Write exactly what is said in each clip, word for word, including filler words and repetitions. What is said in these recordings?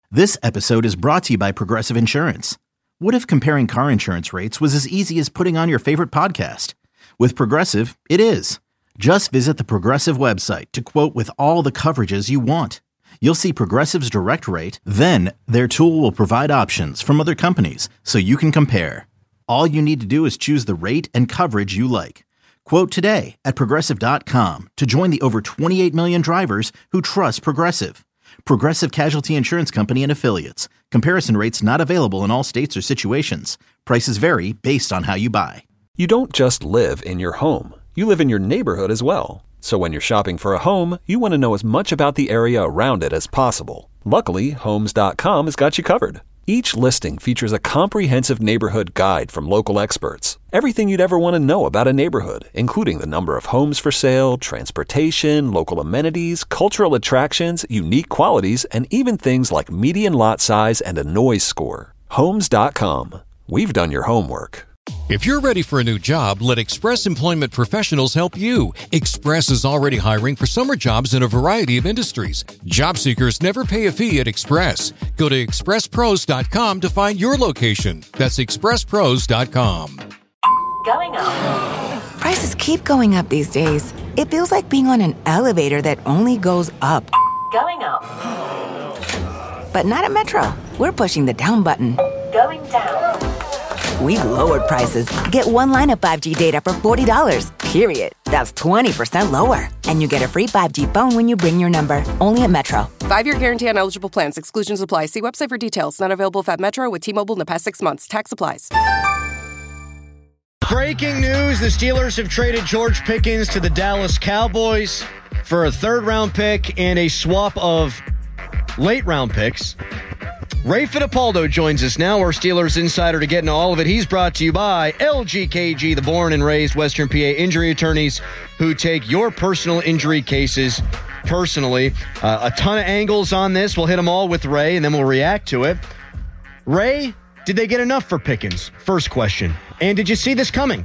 This episode is brought to you by Progressive Insurance. What if comparing car insurance rates was as easy as putting on your favorite podcast? With Progressive, it is. Just visit the Progressive website to quote with all the coverages you want. You'll see Progressive's direct rate, then their tool will provide options from other companies so you can compare. All you need to do is choose the rate and coverage you like. Quote today at Progressive dot com to join the over twenty-eight million drivers who trust Progressive. Progressive Casualty Insurance Company and Affiliates. Comparison rates not available in all states or situations. Prices vary based on how you buy. You don't just live in your home. You live in your neighborhood as well. So when you're shopping for a home, you want to know as much about the area around it as possible. Luckily, Homes dot com has got you covered. Each listing features a comprehensive neighborhood guide from local experts. Everything you'd ever want to know about a neighborhood, including the number of homes for sale, transportation, local amenities, cultural attractions, unique qualities, and even things like median lot size and a noise score. Homes dot com. We've done your homework. If you're ready for a new job, let Express Employment Professionals help you. Express is already hiring for summer jobs in a variety of industries. Job seekers never pay a fee at Express. Go to express pros dot com to find your location. That's express pros dot com. Going up. Prices keep going up these days. It feels like being on an elevator that only goes up. Going up. But not at Metro. We're pushing the down button. Going down. We've lowered prices. Get one line of five G data for forty dollars, period. That's twenty percent lower. And you get a free five G phone when you bring your number. Only at Metro. Five-year guarantee on eligible plans. Exclusions apply. See website for details. Not available at Metro with T-Mobile in the past six months. Tax applies. Breaking news. The Steelers have traded George Pickens to the Dallas Cowboys for a third-round pick and a swap of late-round picks. Ray Fittipaldo joins us now, our Steelers insider, to get into all of it. He's brought to you by L G K G, the born and raised Western P A injury attorneys who take your personal injury cases personally. Uh, a ton of angles on this. We'll hit them all with Ray, and then we'll react to it. Ray, did they get enough for Pickens? First question. And did you see this coming?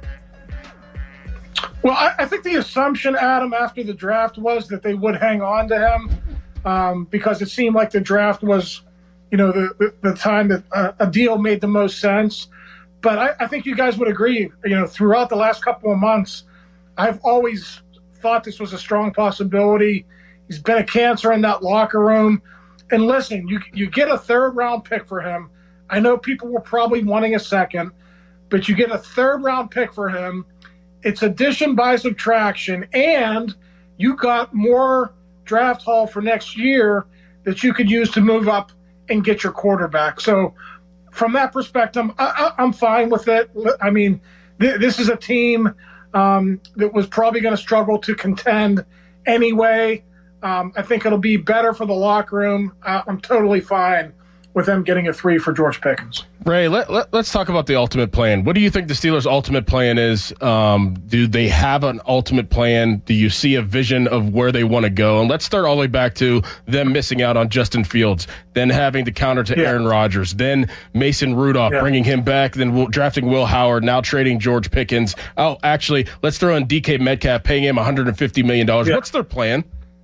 Well, I, I think the assumption, Adam, after the draft was that they would hang on to him um, because it seemed like the draft was – you know, the, the, the time that uh, a deal made the most sense. But I, I think you guys would agree, you know, throughout the last couple of months, I've always thought this was a strong possibility. He's been a cancer in that locker room. And listen, you you get a third-round pick for him. I know people were probably wanting a second, but you get a third-round pick for him. It's addition by subtraction, and you got more draft haul for next year that you could use to move up and get your quarterback. So from that perspective, I, I, I'm fine with it. I mean, th- this is a team um, that was probably going to struggle to contend anyway. Um, I think it'll be better for the locker room. Uh, I'm totally fine with them getting a three for George Pickens. Ray, let, let, let's talk about the ultimate plan. What do you think the Steelers' ultimate plan is? Um, do they have an ultimate plan? Do you see a vision of where they want to go? And let's start all the way back to them missing out on Justin Fields, then having to counter to yeah. Aaron Rodgers, then Mason Rudolph, yeah. bringing him back, then Will, drafting Will Howard, now trading George Pickens. Oh, actually, let's throw in D K Metcalf, paying him one hundred fifty million dollars. Yeah. What's their plan?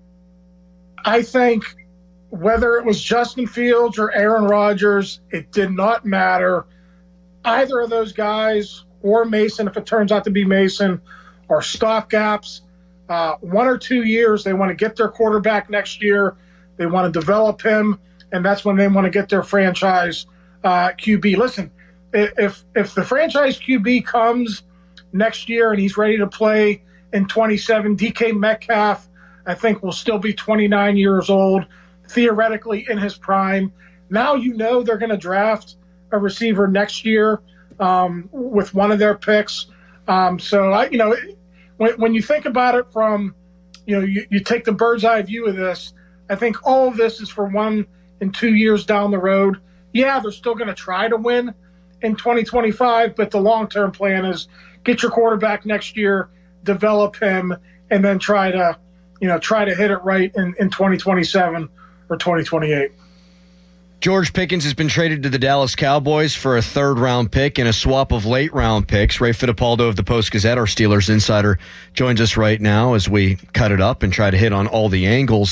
I think whether it was Justin Fields or Aaron Rodgers, it did not matter. Either of those guys or Mason, if it turns out to be Mason, are stopgaps. Uh, one or two years, they want to get their quarterback next year. They want to develop him, and that's when they want to get their franchise uh, Q B. Listen, if if the franchise Q B comes next year and he's ready to play in twenty-seven, D K Metcalf, I think, will still be twenty-nine years old, theoretically in his prime. Now you know they're going to draft a receiver next year um, with one of their picks. Um, so, I, you know, when, when you think about it from, you know, you, you take the bird's eye view of this, I think all of this is for one and two years down the road. Yeah, they're still going to try to win in twenty twenty-five, but the long-term plan is get your quarterback next year, develop him, and then try to, you know, try to hit it right in, in twenty twenty-seven or twenty twenty-eight. George Pickens has been traded to the Dallas Cowboys for a third-round pick and a swap of late-round picks. Ray Fittipaldo of the Post-Gazette, our Steelers insider, joins us right now as we cut it up and try to hit on all the angles.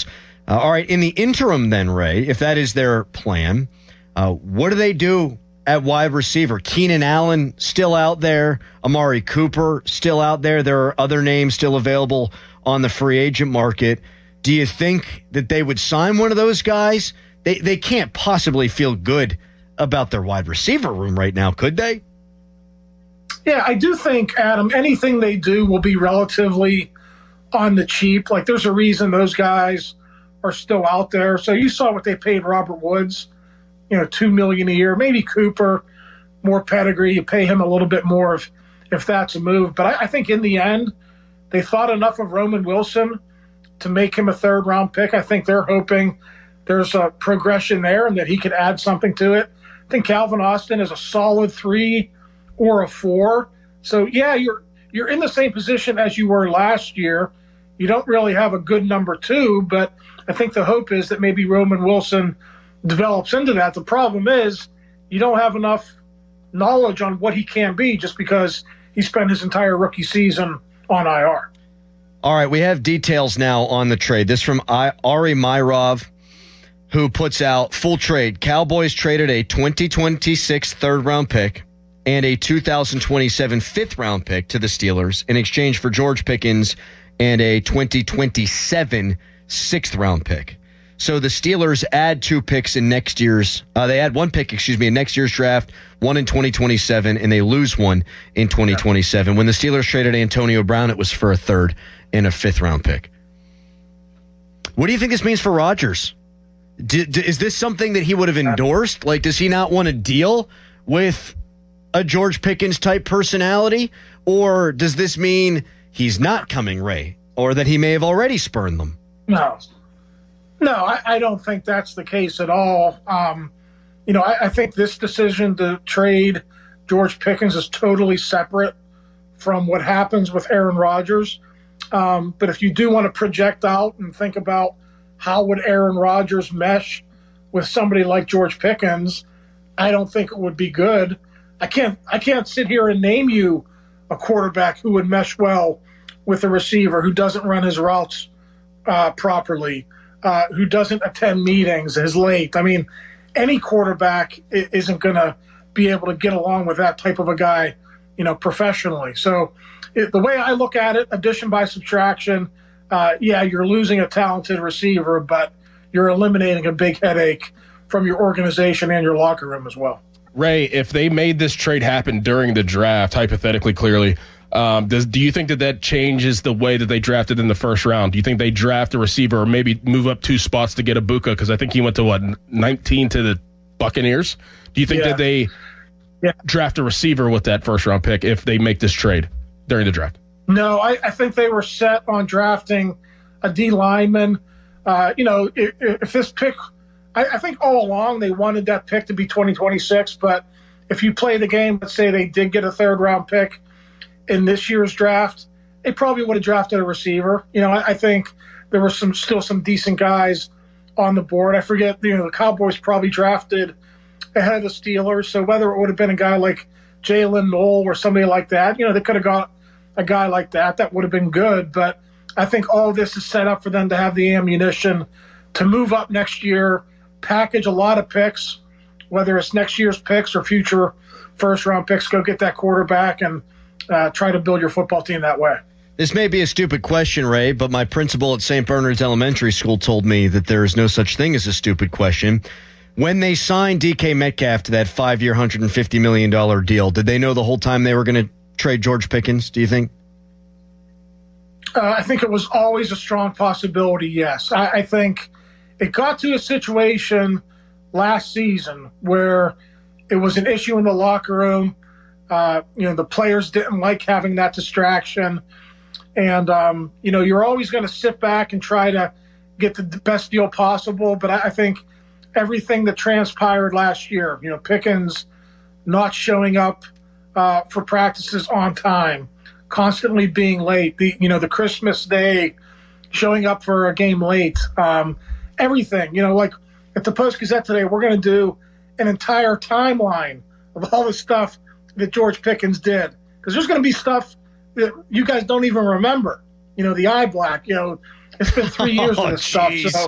Uh, all right, in the interim then, Ray, if that is their plan, uh, what do they do at wide receiver? Keenan Allen still out there. Amari Cooper still out there. There are other names still available on the free agent market. Do you think that they would sign one of those guys? They they can't possibly feel good about their wide receiver room right now, could they? Yeah, I do think, Adam, anything they do will be relatively on the cheap. Like, there's a reason those guys are still out there. So you saw what they paid Robert Woods, you know, two million dollars a year. Maybe Cooper, more pedigree, you pay him a little bit more if, if that's a move. But I, I think in the end, they thought enough of Roman Wilson to make him a third-round pick. I think they're hoping there's a progression there and that he could add something to it. I think Calvin Austin is a solid three or a four. So, yeah, you're you're in the same position as you were last year. You don't really have a good number two, but I think the hope is that maybe Roman Wilson develops into that. The problem is you don't have enough knowledge on what he can be just because he spent his entire rookie season on I R. All right, we have details now on the trade. This from Ari Myrov, who puts out full trade. Cowboys traded a twenty twenty-six third-round pick and a two thousand twenty-seven fifth-round pick to the Steelers in exchange for George Pickens and a twenty twenty-seven sixth-round pick. So the Steelers add two picks in next year's uh, – they add one pick, excuse me, in next year's draft, one in twenty twenty-seven, and they lose one in twenty twenty-seven. When the Steelers traded Antonio Brown, it was for a third and a fifth-round pick. What do you think this means for Rodgers? D- d- is this something that he would have endorsed? Like, does he not want to deal with a George Pickens-type personality? Or does this mean he's not coming, Ray, or that he may have already spurned them? No. No, I, I don't think that's the case at all. Um, you know, I, I think this decision to trade George Pickens is totally separate from what happens with Aaron Rodgers. Um, but if you do want to project out and think about how would Aaron Rodgers mesh with somebody like George Pickens, I don't think it would be good. I can't I can't sit here and name you a quarterback who would mesh well with a receiver who doesn't run his routes uh, properly, uh, who doesn't attend meetings, is late. I mean, any quarterback isn't going to be able to get along with that type of a guy, you know, professionally. So it, the way I look at it, addition by subtraction, uh, yeah, you're losing a talented receiver, but you're eliminating a big headache from your organization and your locker room as well. Ray, if they made this trade happen during the draft, hypothetically, clearly, um, does do you think that that changes the way that they drafted in the first round? Do you think they draft a receiver or maybe move up two spots to get a Ibuka? Because I think he went to, what, nineteen to the Buccaneers? Do you think yeah. that they yeah. draft a receiver with that first-round pick if they make this trade during the draft? No, I, I think they were set on drafting a D lineman. Uh, you know, if, if this pick – I think all along they wanted that pick to be twenty twenty-six, but if you play the game, let's say they did get a third-round pick in this year's draft, they probably would have drafted a receiver. You know, I, I think there were some still some decent guys on the board. I forget, you know, the Cowboys probably drafted ahead of the Steelers, so whether it would have been a guy like Jalen Noel or somebody like that, you know, they could have got a guy like that. That would have been good, but I think all this is set up for them to have the ammunition to move up next year, package a lot of picks, whether it's next year's picks or future first-round picks, go get that quarterback and uh, try to build your football team that way. This may be a stupid question, Ray, but my principal at Saint Bernard's Elementary School told me that there is no such thing as a stupid question. When they signed D K Metcalf to that five-year, one hundred fifty million dollars deal, did they know the whole time they were going to trade George Pickens, do you think? Uh, I think it was always a strong possibility, yes. I, I think it got to a situation last season where it was an issue in the locker room. Uh, you know, the players didn't like having that distraction. And, um, you know, you're always going to sit back and try to get the best deal possible. But I, I think everything that transpired last year, you know, Pickens not showing up uh, for practices on time, constantly being late, the you know, the Christmas Day showing up for a game late, um, everything, you know, like at the Post-Gazette today, we're going to do an entire timeline of all the stuff that George Pickens did. Because there's going to be stuff that you guys don't even remember. You know, the eye black, you know, it's been three years oh, of this geez. stuff. So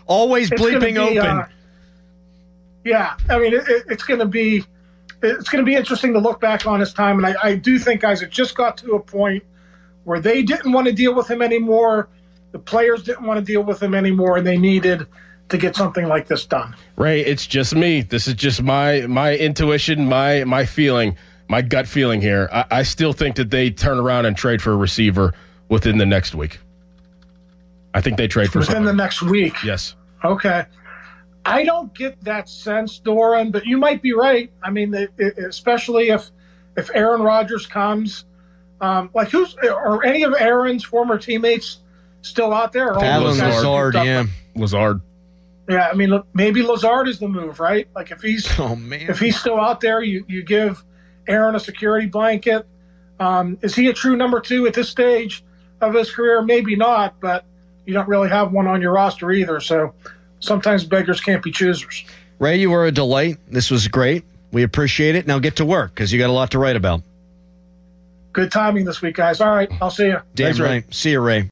Always it's bleeping be, open. Uh, yeah, I mean, it, it, it's going to be it's going to be interesting to look back on his time, and I, I do think, guys, it just got to a point where they didn't want to deal with him anymore. The players didn't want to deal with him anymore, and they needed to get something like this done. Ray, it's just me. This is just my my intuition, my my feeling, my gut feeling here. I, I still think that they turn around and trade for a receiver within the next week. I think they trade for within somebody. the next week. Yes. Okay. I don't get that sense, Doran, but you might be right. I mean, it, it, especially if if Aaron Rodgers comes, um, like who's are any of Aaron's former teammates still out there? Or Alan Lazard, yeah, Lazard. Yeah, I mean, look, maybe Lazard is the move, right? Like if he's oh man, if he's still out there, you you give Aaron a security blanket. Um, is he a true number two at this stage of his career? Maybe not, but you don't really have one on your roster either. So sometimes beggars can't be choosers. Ray, you were a delight. This was great. We appreciate it. Now get to work because you got a lot to write about. Good timing this week, guys. All right, I'll see you. Damn Thanks, right. Ray. See you, Ray.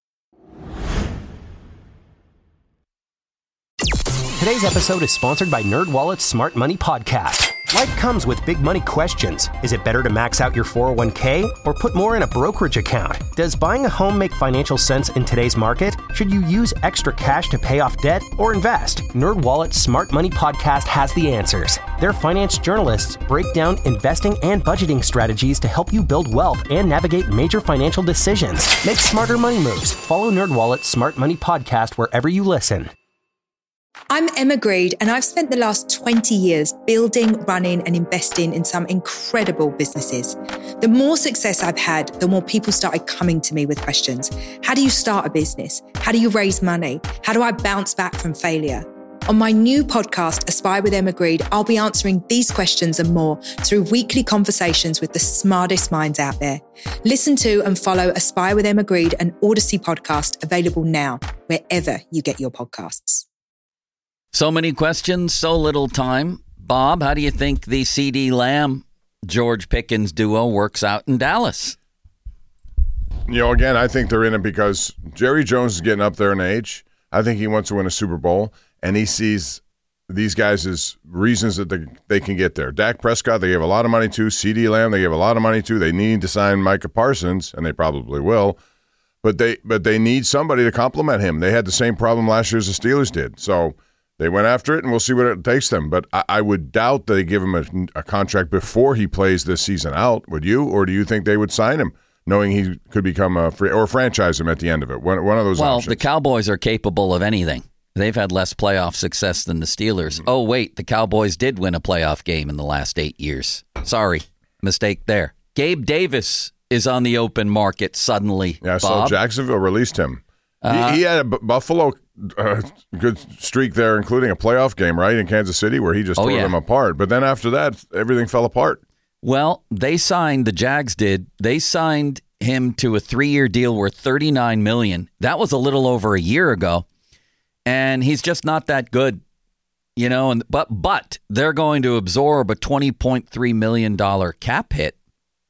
Today's episode is sponsored by NerdWallet's Smart Money Podcast. Life comes with big money questions. Is it better to max out your four oh one k or put more in a brokerage account? Does buying a home make financial sense in today's market? Should you use extra cash to pay off debt or invest? NerdWallet's Smart Money Podcast has the answers. Their finance journalists break down investing and budgeting strategies to help you build wealth and navigate major financial decisions. Make smarter money moves. Follow NerdWallet's Smart Money Podcast wherever you listen. I'm Emma Greed, and I've spent the last twenty years building, running, and investing in some incredible businesses. The more success I've had, the more people started coming to me with questions. How do you start a business? How do you raise money? How do I bounce back from failure? On my new podcast, Aspire with Emma Greed, I'll be answering these questions and more through weekly conversations with the smartest minds out there. Listen to and follow Aspire with Emma Greed, an Odyssey podcast, available now, wherever you get your podcasts. So many questions, so little time. Bob, how do you think the CeeDee Lamb, George Pickens duo works out in Dallas? You know, again, I think they're in it because Jerry Jones is getting up there in age. I think he wants to win a Super Bowl, and he sees these guys as reasons that they, they can get there. Dak Prescott, they gave a lot of money to. CeeDee Lamb, they gave a lot of money to. They need to sign Micah Parsons, and they probably will. But they but they need somebody to complement him. They had the same problem last year as the Steelers did. So they went after it, and we'll see what it takes them. But I, I would doubt they give him a, a contract before he plays this season out. Would you? Or do you think they would sign him, knowing he could become a free or franchise him at the end of it? One, one of those well, options. Well, the Cowboys are capable of anything. They've had less playoff success than the Steelers. Mm-hmm. Oh, wait, the Cowboys did win a playoff game in the last eight years. Sorry, mistake there. Gabe Davis is on the open market suddenly, Yeah, Bob. so Jacksonville released him. Uh, he, he had a B- Buffalo uh, good streak there, including a playoff game, right, in Kansas City, where he just oh, tore yeah. them apart. But then after that, everything fell apart. Well, they signed, the Jags did, they signed him to a three-year deal worth thirty-nine million dollars. That was a little over a year ago, and he's just not that good, you know. And but but they're going to absorb a twenty point three million dollars cap hit.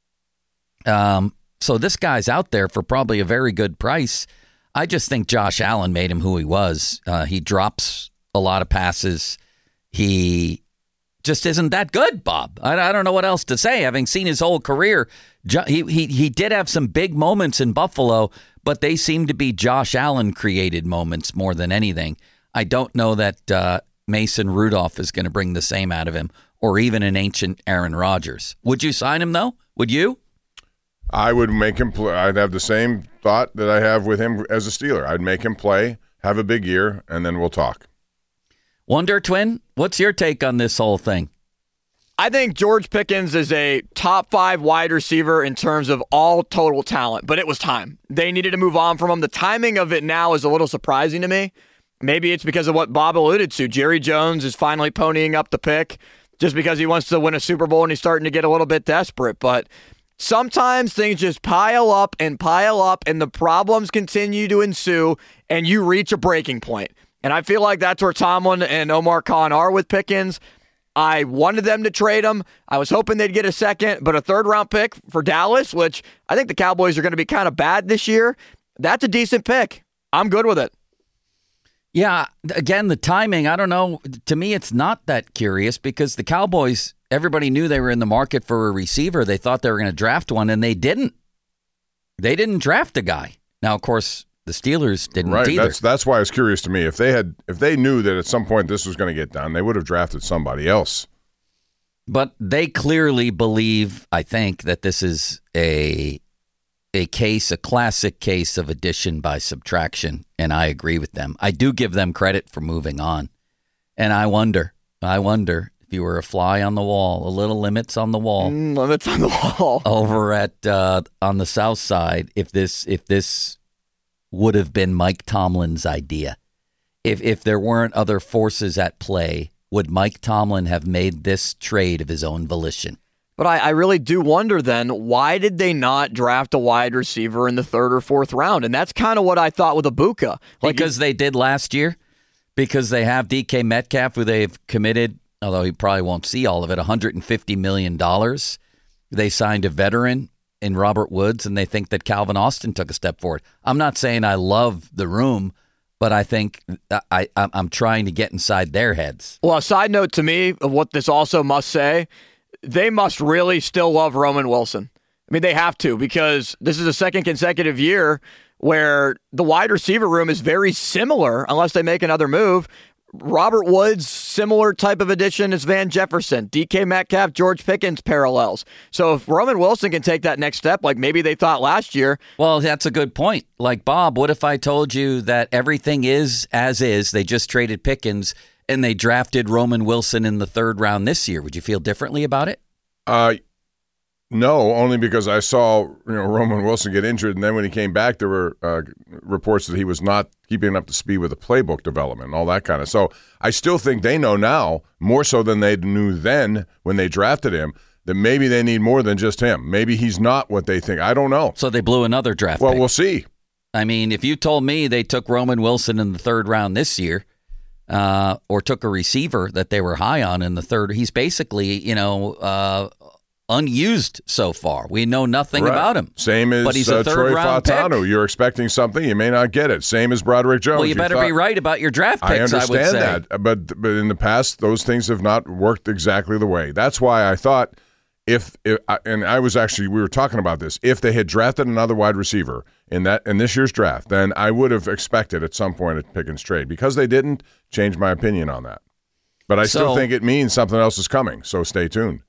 Um, so this guy's out there for probably a very good price. I just think Josh Allen made him who he was. Uh, he drops a lot of passes. He just isn't that good, Bob. I, I don't know what else to say. Having seen his whole career, jo- he, he he did have some big moments in Buffalo, but they seem to be Josh Allen created moments more than anything. I don't know that uh, Mason Rudolph is going to bring the same out of him, or even an ancient Aaron Rodgers. Would you sign him though? Would you? I would make him play. I'd have the same thought that I have with him as a Steeler. I'd make him play, have a big year, and then we'll talk. Wonder Twin, what's your take on this whole thing? I think George Pickens is a top five wide receiver in terms of all total talent, but it was time. They needed to move on from him. The timing of it now is a little surprising to me. Maybe it's because of what Bob alluded to. Jerry Jones is finally ponying up the pick just because he wants to win a Super Bowl and he's starting to get a little bit desperate. But sometimes things just pile up and pile up and the problems continue to ensue and you reach a breaking point. And I feel like that's where Tomlin and Omar Khan are with Pickens. I wanted them to trade him. I was hoping they'd get a second, but a third-round pick for Dallas, which I think the Cowboys are going to be kind of bad this year, that's a decent pick. I'm good with it. Yeah, again, the timing, I don't know. To me, it's not that curious because the Cowboys, everybody knew they were in the market for a receiver. They thought they were going to draft one, and they didn't. They didn't draft a guy. Now, of course, the Steelers didn't right, either. That's that's why it's curious to me. If they had, if they knew that at some point this was going to get done, they would have drafted somebody else. But they clearly believe, I think, that this is a a case, a classic case of addition by subtraction, and I agree with them. I do give them credit for moving on. And I wonder, I wonder if you were a fly on the wall, a little limits on the wall. Mm, limits on the wall. Over at uh, on the south side, if this if this would have been Mike Tomlin's idea. If if there weren't other forces at play, would Mike Tomlin have made this trade of his own volition? But I, I really do wonder then, why did they not draft a wide receiver in the third or fourth round? And that's kind of what I thought with Ibuka. Like because they did last year? Because they have D K Metcalf, who they've committed, although he probably won't see all of it, one hundred fifty million dollars. They signed a veteran in Robert Woods, and they think that Calvin Austin took a step forward. I'm not saying I love the room, but I think I, I, I'm trying to get inside their heads. Well, a side note to me of what this also must say, they must really still love Roman Wilson. I mean, they have to, because this is the second consecutive year where the wide receiver room is very similar, unless they make another move. Robert Woods, similar type of addition as Van Jefferson. D K Metcalf, George Pickens parallels. So if Roman Wilson can take that next step, like maybe they thought last year. Well, that's a good point. Like, Bob, what if I told you that everything is as is? They just traded Pickens and they drafted Roman Wilson in the third round this year. Would you feel differently about it? Uh, no, only because I saw you know Roman Wilson get injured, and then when he came back, there were uh, reports that he was not keeping up to speed with the playbook development and all that kind of. So I still think they know now, more so than they knew then when they drafted him, that maybe they need more than just him. Maybe he's not what they think. I don't know. So they blew another draft Well, pick. we'll see. I mean, if you told me they took Roman Wilson in the third round this year, uh, or took a receiver that they were high on in the third, he's basically, you know, uh, unused so far. We know nothing Right. about him. Same as but he's a uh, third Troy round Fautanu. pick. You're expecting something, you may not get it. Same as Broderick Jones. Well, you better thought, be right about your draft I picks, I, understand would say. that, but but in the past, those things have not worked exactly the way. That's why I thought if, if and I was actually we were talking about this. If they had drafted another wide receiver in that in this year's draft, then I would have expected at some point a Pickens trade. Because they didn't, change my opinion on that. But I So- still think it means something else is coming. So stay tuned.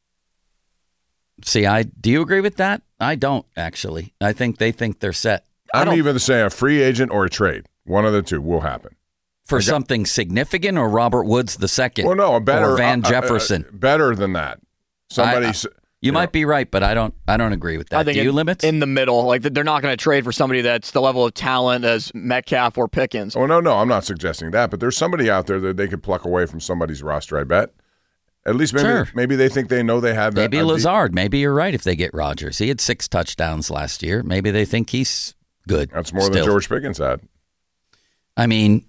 See, I do you agree with that? I don't, actually. I think they think they're set. I'm even saying a free agent or a trade. One of the two will happen. For I got- something significant, or Robert Woods the second? Well, no, better. Or Van uh, uh, Jefferson? better than that. Somebody. I- s- You might be right, but I don't I don't agree with that. I think Do you, in, Limits? in the middle, like they're not going to trade for somebody that's the level of talent as Metcalf or Pickens. Oh, no, no, I'm not suggesting that, but there's somebody out there that they could pluck away from somebody's roster, I bet. At least maybe Sure. maybe they think they know they have that. Maybe uh, the- Lazard. Maybe you're right if they get Rodgers. He had six touchdowns last year. Maybe they think he's good. That's more than still. George Pickens had. I mean,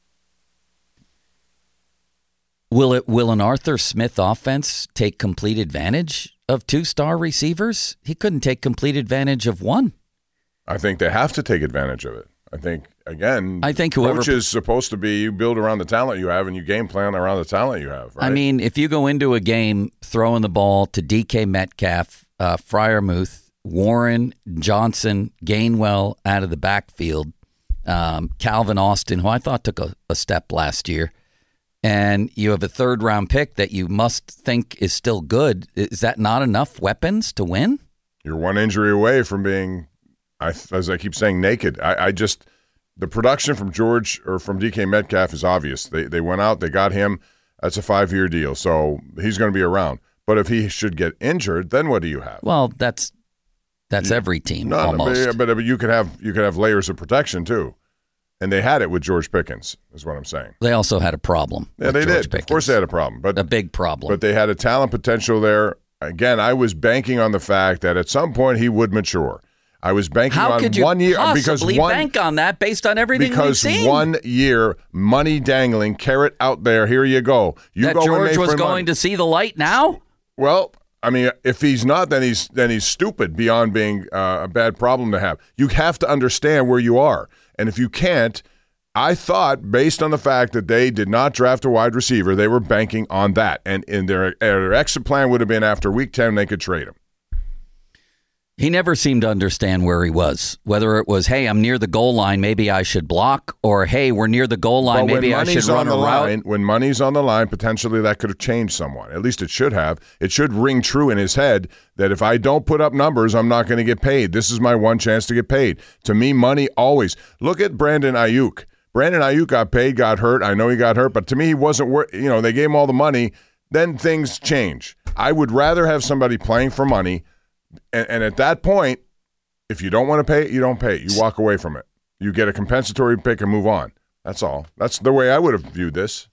will it? Will an Arthur Smith offense take complete advantage of two-star receivers? He couldn't take complete advantage of one. I think they have to take advantage of it. I think, again, I think whoever- coach is supposed to be, you build around the talent you have and you game plan around the talent you have, right? I mean, if you go into a game throwing the ball to D K Metcalf, uh, Freiermuth, Warren, Johnson, Gainwell out of the backfield, um, Calvin Austin, who I thought took a, a step last year, and you have a third round pick that you must think is still good, is that not enough weapons to win? You're one injury away from being, I, as I keep saying, naked. I, I just, the production from George or from D K Metcalf is obvious. They they went out, they got him. That's a five-year deal, so he's going to be around. But if he should get injured, then what do you have? Well, that's that's every team No, no, almost. but, but, but you could have you could have layers of protection too, and they had it with George Pickens. Is what I'm saying. They also had a problem. Yeah, with they George did. Pickens. Of course, they had a problem, but a big problem. But they had a talent potential there. Again, I was banking on the fact that at some point he would mature. I was banking How on could you one year because possibly one bank on that based on everything because we've seen? one year money dangling, carrot out there. Here you go. You that go in George there was for going money. to see the light now? Well, I mean, if he's not, then he's then he's stupid beyond being uh, a bad problem to have. You have to understand where you are, and if you can't, I thought, based on the fact that they did not draft a wide receiver, they were banking on that. And in their, their exit plan would have been after week ten, they could trade him. He never seemed to understand where he was, whether it was, hey, I'm near the goal line, maybe I should block, or, hey, we're near the goal line, well, maybe I should run a route. Line, when money's on the line, potentially that could have changed someone. At least it should have. It should ring true in his head that if I don't put up numbers, I'm not going to get paid. This is my one chance to get paid. To me, money always. Look at Brandon Ayuk. Brandon Ayuk got paid, got hurt. I know he got hurt, but to me, he wasn't worth, you know, they gave him all the money. Then things change. I would rather have somebody playing for money. And, and at that point, if you don't want to pay it, you don't pay it. You walk away from it. You get a compensatory pick and move on. That's all. That's the way I would have viewed this.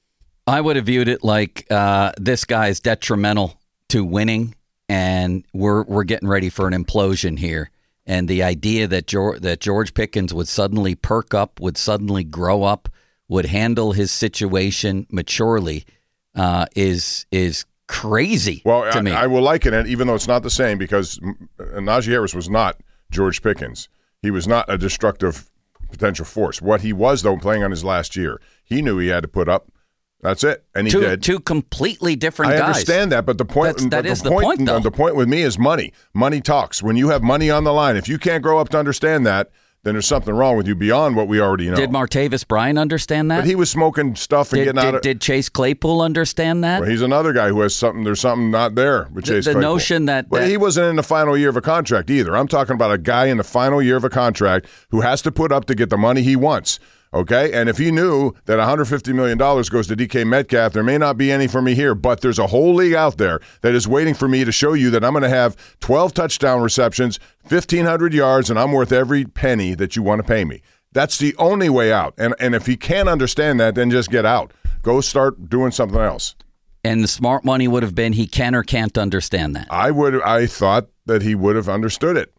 I would have viewed it like uh, this guy's detrimental to winning, and we're we're getting ready for an implosion here. And the idea that George, that George Pickens would suddenly perk up, would suddenly grow up, would handle his situation maturely uh, is is crazy well, to I, me. I will liken it, even though it's not the same, because Najee Harris was not George Pickens. He was not a destructive potential force. What he was, though, playing on his last year, he knew he had to put up. That's it, and he two, did. Two completely different I guys. I understand that, but the point That's, that the is the point, point, though. The point with me is money. Money talks. When you have money on the line, if you can't grow up to understand that, then there's something wrong with you beyond what we already know. Did Martavis Bryant understand that? But he was smoking stuff and did, getting out did, of. Did Chase Claypool understand that? Well, he's another guy who has something. There's something not there with the, Chase the Claypool. The notion that, But that he wasn't in the final year of a contract either. I'm talking about a guy in the final year of a contract who has to put up to get the money he wants. Okay, and if he knew that one hundred fifty million dollars goes to D K Metcalf, there may not be any for me here, but there's a whole league out there that is waiting for me to show you that I'm going to have twelve touchdown receptions, fifteen hundred yards, and I'm worth every penny that you want to pay me. That's the only way out. And and if he can't understand that, then just get out. Go start doing something else. And the smart money would have been he can or can't understand that. I would. I thought that he would have understood it.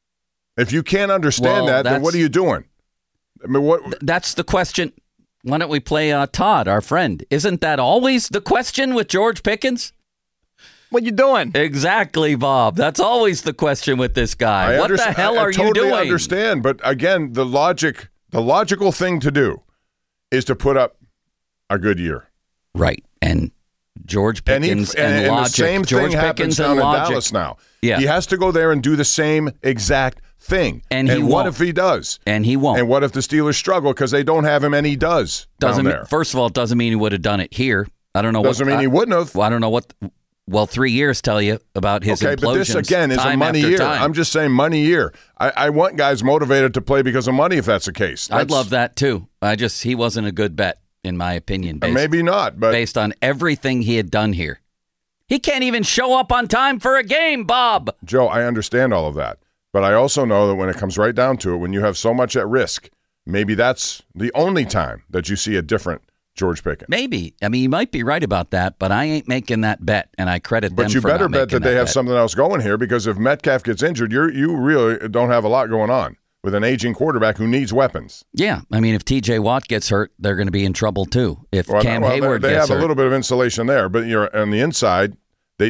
If you can't understand well, that, then what are you doing? I mean, what? Th- that's the question. Why don't we play uh, Todd, our friend? Isn't that always the question with George Pickens? What you doing? Exactly, Bob. That's always the question with this guy. I what the hell I, are I totally you doing? I understand, but again, the logic, the logical thing to do is to put up a good year. Right. And George Pickens and, he, and, and, and logic. the same George thing happens Pickens down and in logic. Dallas now. Yeah. He has to go there and do the same exact thing. And, he and won't. what if he does? And he won't. And what if the Steelers struggle because they don't have him and he does doesn't down mean, there? First of all, it doesn't mean he would have done it here. I don't know. Doesn't what, mean I, he wouldn't have. Well, I don't know what. Well, three years tell you about his okay, implosions. but this again is a money year. Time. I'm just saying money year. I, I want guys motivated to play because of money. If that's the case, that's, I'd love that too. I just he wasn't a good bet in my opinion. Based, maybe not, but based on everything he had done here, he can't even show up on time for a game. Bob, Joe, I understand all of that, but I also know that when it comes right down to it, when you have so much at risk, maybe that's the only time that you see a different George Pickens. Maybe. I mean, you might be right about that, but I ain't making that bet, and I credit but them you for better not bet that making they that have bet. something else going here, because if Metcalf gets injured, you you really don't have a lot going on with an aging quarterback who needs weapons. Yeah, I mean, if T J Watt gets hurt, they're going to be in trouble too. If well, Cam well, Hayward they, they gets have hurt, a little bit of insulation there, but you're on the inside. They,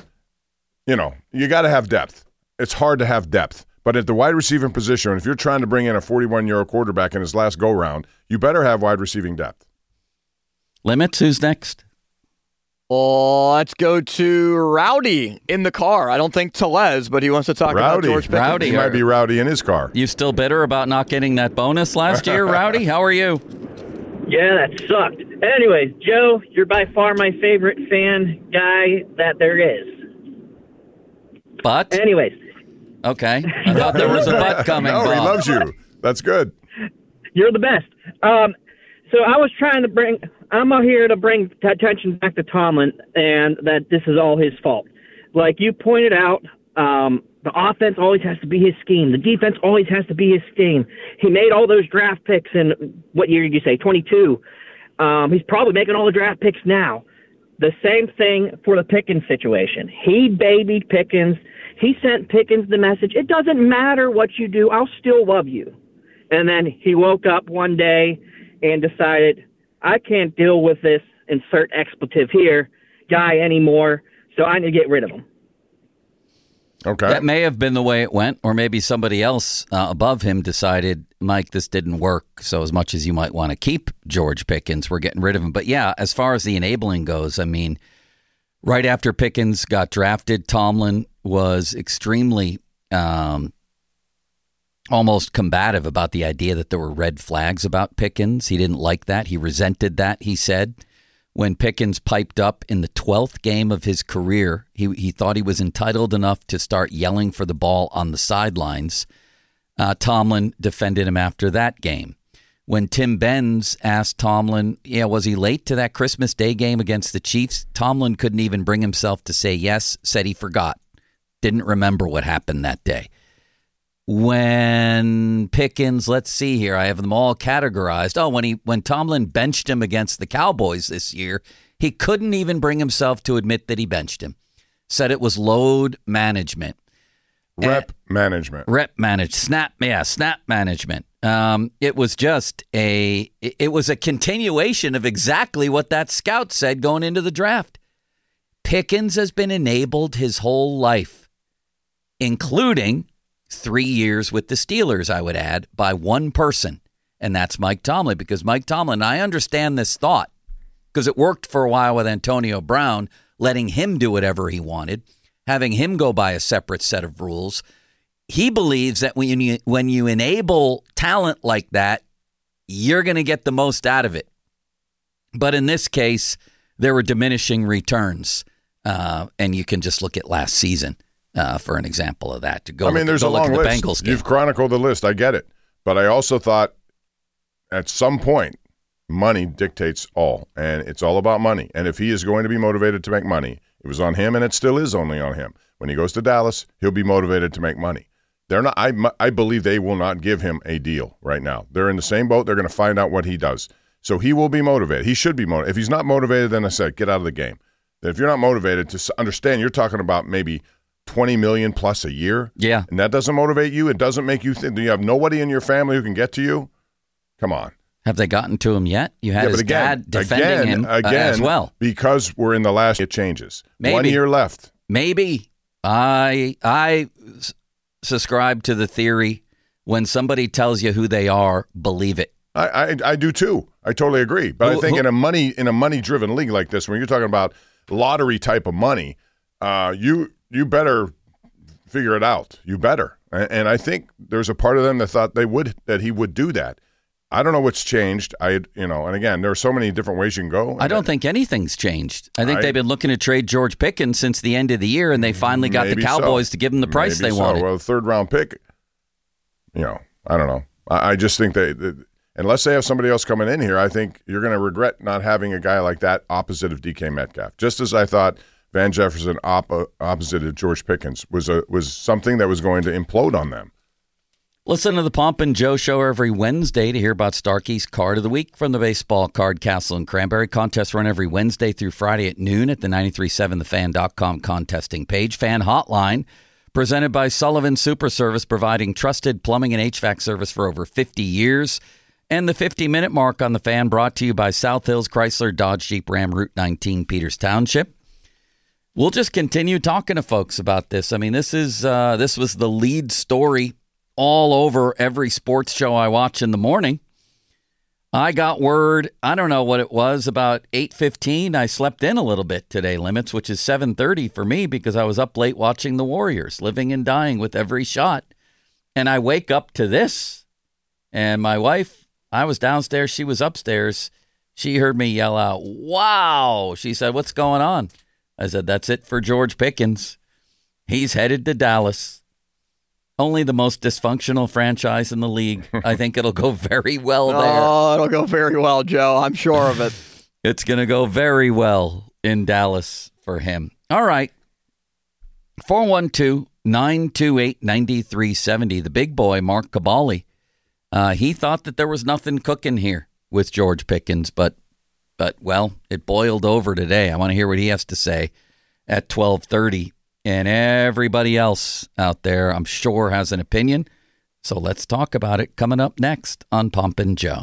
you know, you got to have depth. It's hard to have depth. But at the wide receiving position, if you're trying to bring in a forty-one-year-old quarterback in his last go-round, you better have wide receiving depth. Limits, who's next? Oh, let's go to Rowdy in the car. I don't think Tellez, but he wants to talk Rowdy. about George Pickens. Rowdy. He might be rowdy in his car. You still bitter about not getting that bonus last year, Rowdy? How are you? Yeah, that sucked. Anyways, Joe, you're by far my favorite fan guy that there is. But? Anyways. Okay. I thought there was a but coming, No, Bob. he loves you. That's good. You're the best. Um, so I was trying to bring, I'm out here to bring t- attention back to Tomlin and that this is all his fault. Like you pointed out, um, the offense always has to be his scheme. The defense always has to be his scheme. He made all those draft picks in, what year did you say, twenty-two? Um, he's probably making all the draft picks now. The same thing for the Pickens situation. He babied Pickens. He sent Pickens the message, it doesn't matter what you do, I'll still love you. And then he woke up one day and decided, I can't deal with this, insert expletive here, guy anymore, so I need to get rid of him. Okay. That may have been the way it went, or maybe somebody else uh, above him decided, Mike, this didn't work. So as much as you might want to keep George Pickens, we're getting rid of him. But yeah, as far as the enabling goes, I mean, right after Pickens got drafted, Tomlin was extremely um, almost combative about the idea that there were red flags about Pickens. He didn't like that. He resented that, he said. When Pickens piped up in the twelfth game of his career, he he thought he was entitled enough to start yelling for the ball on the sidelines. Uh, Tomlin defended him after that game. When Tim Benz asked Tomlin, yeah, was he late to that Christmas Day game against the Chiefs? Tomlin couldn't even bring himself to say yes, said he forgot. Didn't remember what happened that day. When Pickens, let's see here, I have them all categorized. Oh, when he when Tomlin benched him against the Cowboys this year, he couldn't even bring himself to admit that he benched him. Said it was load management. Rep and management. Rep manage. Snap, yeah, snap management. Um, it was just a, it was a continuation of exactly what that scout said going into the draft. Pickens has been enabled his whole life, including three years with the Steelers, I would add, by one person, and that's Mike Tomlin. Because Mike Tomlin, I understand this thought, because it worked for a while with Antonio Brown, letting him do whatever he wanted, having him go by a separate set of rules. He believes that when you, when you enable talent like that, you're going to get the most out of it. But in this case, there were diminishing returns, uh, and you can just look at last season. Uh, for an example of that. To go I mean, look, there's go a look long at the list. Bengals game. You've chronicled the list. I get it. But I also thought at some point, money dictates all. And it's all about money. And if he is going to be motivated to make money, it was on him, and it still is only on him. When he goes to Dallas, he'll be motivated to make money. They're not. I, I believe they will not give him a deal right now. They're in the same boat. They're going to find out what he does. So he will be motivated. He should be motivated. If he's not motivated, then I said, get out of the game. If you're not motivated, to understand, you're talking about maybe twenty million plus a year. Yeah. And that doesn't motivate you. It doesn't make you think. Do you have nobody in your family who can get to you? Come on. Have they gotten to him yet? You had yeah, his but again, dad defending again, him again, uh, as well. Because we're in the last, it changes. Maybe. One year left. Maybe. I I s- subscribe to the theory, when somebody tells you who they are, believe it. I, I, I do too. I totally agree. But Who- I think who- in a money in a money driven league like this, when you're talking about lottery type of money, uh, you you better figure it out. You better. And, and I think there's a part of them that thought they would that he would do that. I don't know what's changed. I you know, and again, there are so many different ways you can go. I don't think anything's changed. I think I- they've been looking to trade George Pickens since the end of the year, and they finally got the Maybe Cowboys so. to give them the price Maybe they so. wanted. Well, the third round pick, you know, I don't know. I, I just think they, that unless they have somebody else coming in here, I think you're going to regret not having a guy like that opposite of D K Metcalf. Just as I thought Van Jefferson op- opposite of George Pickens was a was something that was going to implode on them. Listen to the Pomp and Joe Show every Wednesday to hear about Starkey's Card of the Week from the Baseball Card Castle in Cranberry. Contests run every Wednesday through Friday at noon at the nine three seven the fan dot com contesting page. Fan Hotline, presented by Sullivan Super Service, providing trusted plumbing and H V A C service for over fifty years. And the fifty-minute mark on the Fan, brought to you by South Hills Chrysler Dodge Jeep Ram Route nineteen, Peters Township. We'll just continue talking to folks about this. I mean, this is uh, this was the lead story all over every sports show I watch in the morning. I got word, I don't know what it was, about eight fifteen. I slept in a little bit today, Limits, which is seven thirty for me because I was up late watching the Warriors, living and dying with every shot. And I wake up to this. And my wife, I was downstairs, she was upstairs. She heard me yell out, "Wow!" She said, "What's going on?" I said, "That's it for George Pickens. He's headed to Dallas. Only the most dysfunctional franchise in the league. I think it'll go very well there." Oh, it'll go very well, Joe. I'm sure of it. It's going to go very well in Dallas for him. All right. four one two, nine two eight, nine three seven zero. The big boy, Mark Cabali. Uh, he thought that there was nothing cooking here with George Pickens, but, but well, it boiled over today. I want to hear what he has to say at twelve thirty. And everybody else out there, I'm sure, has an opinion. So let's talk about it coming up next on Pomp and Joe.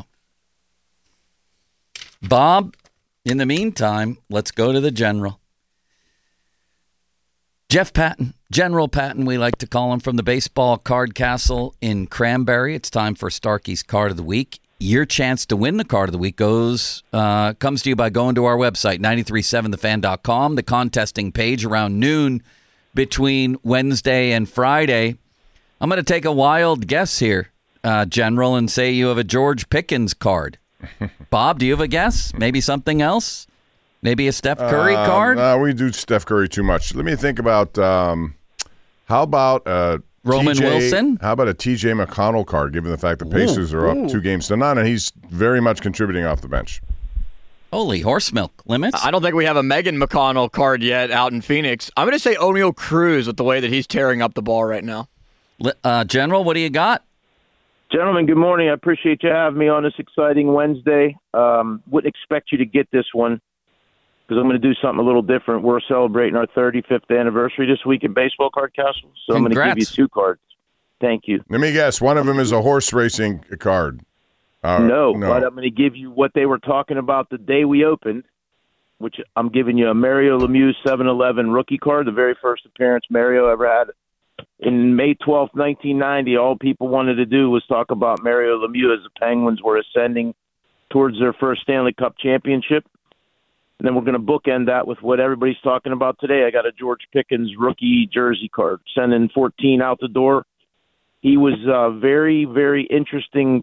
Bob, in the meantime, let's go to the general. Jeff Patton, General Patton, we like to call him, from the Baseball Card Castle in Cranberry. It's time for Starkey's Card of the Week. Your chance to win the Card of the Week goes uh, comes to you by going to our website, nine three seven the fan dot com, the contesting page around noon between Wednesday and Friday. I'm going to take a wild guess here, uh, General, and say you have a George Pickens card. Bob, do you have a guess? Maybe something else? Maybe a Steph Curry uh, card? No, we do Steph Curry too much. Let me think about, um, how about uh, Roman T J, Wilson? How about a T J McConnell card, given the fact the Pacers Ooh, are ooh. up two games to none, and he's very much contributing off the bench. Holy horse milk limits. I don't think we have a Megan McConnell card yet out in Phoenix. I'm going to say O'Neal Cruz with the way that he's tearing up the ball right now. Uh, General, what do you got? Gentlemen, good morning. I appreciate you having me on this exciting Wednesday. Um, wouldn't expect you to get this one because I'm going to do something a little different. We're celebrating our thirty-fifth anniversary this week at Baseball Card Castle, so I'm going to give you two cards. Thank you. Let me guess. One of them is a horse racing card. Uh, no, no, but I'm going to give you what they were talking about the day we opened, which I'm giving you a Mario Lemieux seven eleven rookie card, the very first appearance Mario ever had. In May twelfth, nineteen ninety, all people wanted to do was talk about Mario Lemieux as the Penguins were ascending towards their first Stanley Cup championship. And then we're going to bookend that with what everybody's talking about today. I got a George Pickens rookie jersey card, sending fourteen out the door. He was a very, very interesting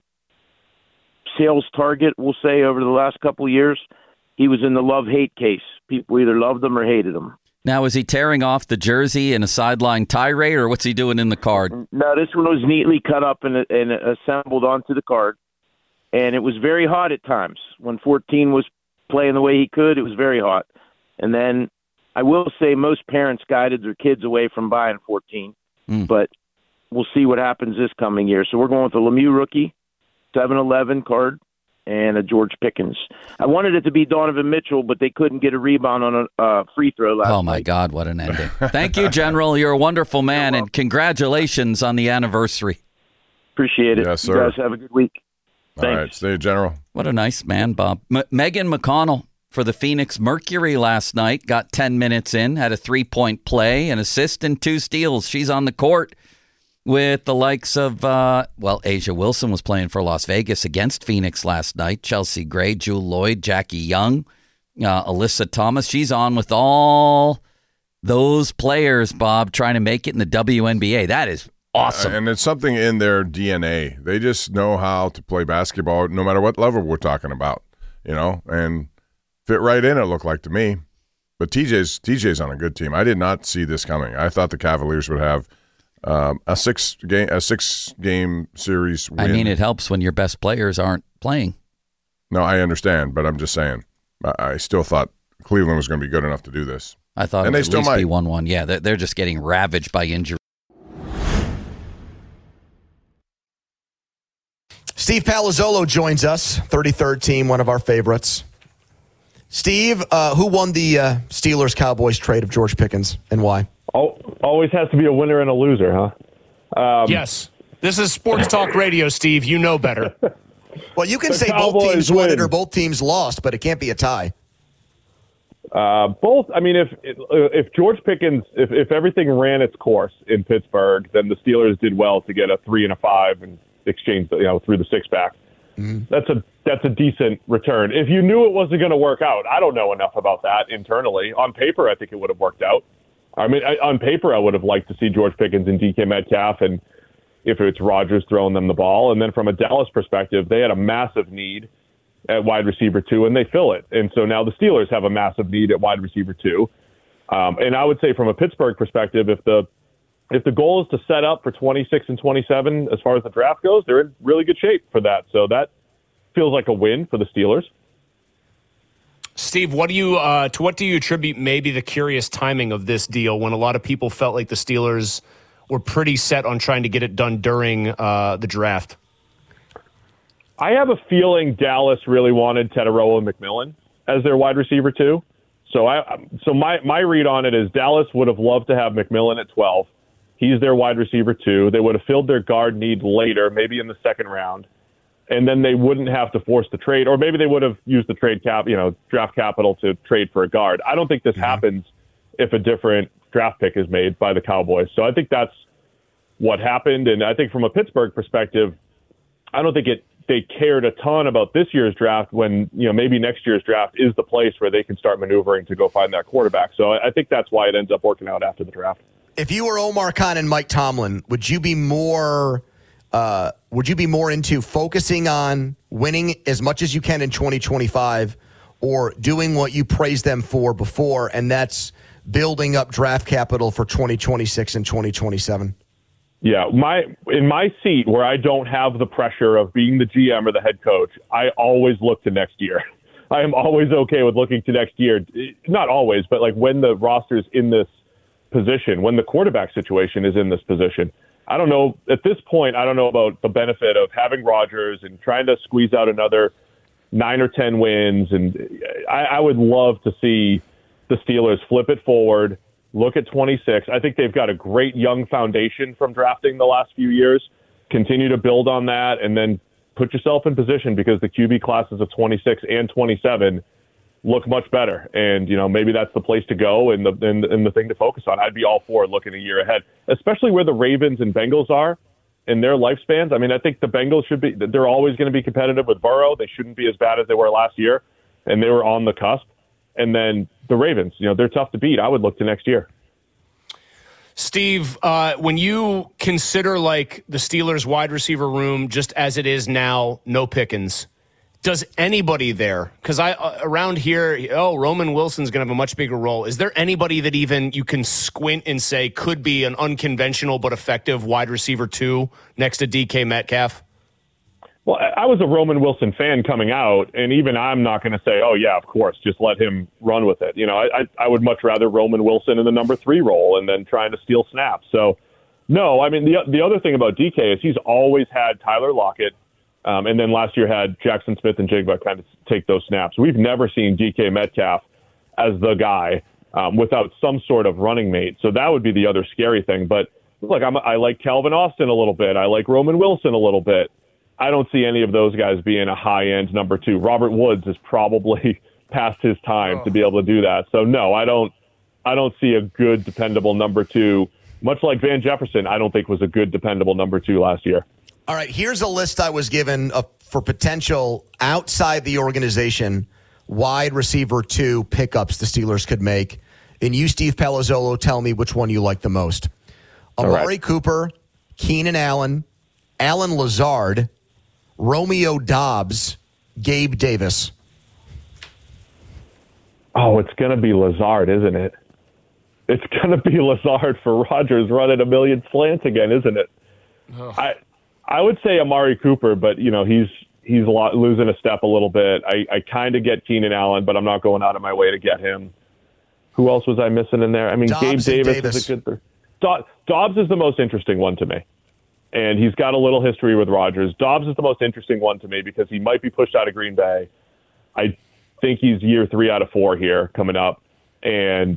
sales target, we'll say, over the last couple of years. He was in the love-hate case. People either loved him or hated him. Now, is he tearing off the jersey in a sideline tirade, or what's he doing in the card? No, this one was neatly cut up and, and assembled onto the card. And it was very hot at times. When fourteen was playing the way he could, it was very hot. And then I will say most parents guided their kids away from buying fourteen. Mm. But we'll see what happens this coming year. So we're going with the Lemieux rookie, seven eleven card, and a George Pickens. I wanted it to be Donovan Mitchell, but they couldn't get a rebound on a uh, free throw last night. Oh, my God, what an ending. Thank you, General. You're a wonderful man, and congratulations on the anniversary. Appreciate it. Yes, you sir. guys have a good week. All right, stay General. What a nice man, Bob. M- Megan McConnell for the Phoenix Mercury last night, got ten minutes in, had a three-point play, an assist, and two steals. She's on the court with the likes of, uh, well, Asia Wilson was playing for Las Vegas against Phoenix last night. Chelsea Gray, Jewel Lloyd, Jackie Young, uh, Alyssa Thomas. She's on with all those players, Bob, trying to make it in the W N B A. That is awesome. Uh, and it's something in their D N A. They just know how to play basketball no matter what level we're talking about, you know, and fit right in, it looked like to me. But T J's T J's on a good team. I did not see this coming. I thought the Cavaliers would have um, a six game a six game series win. I mean, it helps when your best players aren't playing. No, I understand, but I'm just saying. I, I still thought Cleveland was going to be good enough to do this. I thought and it they would still at least might. be one one. Yeah, they're, they're just getting ravaged by injury. Steve Palazzolo joins us, thirty-third team, one of our favorites. Steve, uh, who won the uh, Steelers-Cowboys trade of George Pickens and why? Oh, always has to be a winner and a loser, huh? Um, yes. This is Sports Talk Radio, Steve. You know better. Well, you can The say both Cowboys teams won it win. or both teams lost, but it can't be a tie. Uh, both. I mean, if if George Pickens, if, if everything ran its course in Pittsburgh, then the Steelers did well to get a three and a five and exchange, you know, through the six pack. Mm-hmm. That's a that's a decent return. If you knew it wasn't going to work out, I don't know enough about that internally. On paper, I think it would have worked out. I mean, I, on paper, I would have liked to see George Pickens and D K Metcalf, and if it's Rodgers throwing them the ball. And then from a Dallas perspective, they had a massive need at wide receiver two, and they fill it. And so now the Steelers have a massive need at wide receiver two. Um, and I would say from a Pittsburgh perspective, if the if the goal is to set up for twenty-six and twenty-seven as far as the draft goes, they're in really good shape for that. So that feels like a win for the Steelers. Steve, what do you uh, to what do you attribute maybe the curious timing of this deal when a lot of people felt like the Steelers were pretty set on trying to get it done during uh, the draft? I have a feeling Dallas really wanted Teteroa McMillan as their wide receiver too. So I so my my read on it is Dallas would have loved to have McMillan at twelve. He's their wide receiver too. They would have filled their guard need later, maybe in the second round. And then they wouldn't have to force the trade, or maybe they would have used the trade cap, you know, draft capital to trade for a guard. I don't think this mm-hmm. happens if a different draft pick is made by the Cowboys. So I think that's what happened. And I think from a Pittsburgh perspective, I don't think it they cared a ton about this year's draft when, you know, maybe next year's draft is the place where they can start maneuvering to go find that quarterback. So I think that's why it ends up working out after the draft. If you were Omar Khan and Mike Tomlin, would you be more uh, would you be more into focusing on winning as much as you can in twenty twenty-five or doing what you praised them for before, and that's building up draft capital for twenty twenty-six and twenty twenty-seven? Yeah, my in my seat where I don't have the pressure of being the G M or the head coach, I always look to next year. I am always okay with looking to next year. Not always, but like when the roster's in this position, when the quarterback situation is in this position. I don't know, at this point, I don't know about the benefit of having Rodgers and trying to squeeze out another nine or ten wins. And I, I would love to see the Steelers flip it forward, look at twenty-six. I think they've got a great young foundation from drafting the last few years. Continue to build on that and then put yourself in position because the Q B classes of twenty-six and twenty-seven look much better. And, you know, maybe that's the place to go and the, and, and the thing to focus on. I'd be all for looking a year ahead, especially where the Ravens and Bengals are in their lifespans. I mean, I think the Bengals should be, they're always going to be competitive with Burrow. They shouldn't be as bad as they were last year. And they were on the cusp. And then the Ravens, you know, they're tough to beat. I would look to next year. Steve, uh, when you consider like the Steelers wide receiver room just as it is now, no Pickens, does anybody there, because I uh, around here, oh, Roman Wilson's going to have a much bigger role. Is there anybody that even you can squint and say could be an unconventional but effective wide receiver two next to D K Metcalf? Well, I was a Roman Wilson fan coming out, and even I'm not going to say, oh, yeah, of course, just let him run with it. You know, I, I would much rather Roman Wilson in the number three role and then trying to steal snaps. So, no, I mean, the the other thing about D K is he's always had Tyler Lockett, um, and then last year had Jackson Smith and Jigba kind of take those snaps. We've never seen D K Metcalf as the guy um, without some sort of running mate. So that would be the other scary thing. But, look, I'm, I like Calvin Austin a little bit. I like Roman Wilson a little bit. I don't see any of those guys being a high-end number two. Robert Woods is probably past his time oh. to be able to do that. So, no, I don't I don't see a good, dependable number two. Much like Van Jefferson, I don't think was a good, dependable number two last year. All right, here's a list I was given of, for potential outside the organization wide receiver two pickups the Steelers could make. And you, Steve Palazzolo, tell me which one you like the most. Amari right. Cooper, Keenan Allen, Allen Lazard, Romeo Doubs, Gabe Davis. Oh, it's going to be Lazard, isn't it? It's going to be Lazard for Rodgers running a million slants again, isn't it? Oh. I I would say Amari Cooper, but, you know, he's he's losing a step a little bit. I, I kind of get Keenan Allen, but I'm not going out of my way to get him. Who else was I missing in there? I mean, Dobbs Gabe Davis, Davis is a good – Dobbs is the most interesting one to me. And he's got a little history with Rodgers. Dobbs is the most interesting one to me because he might be pushed out of Green Bay. I think he's year three out of four here coming up. And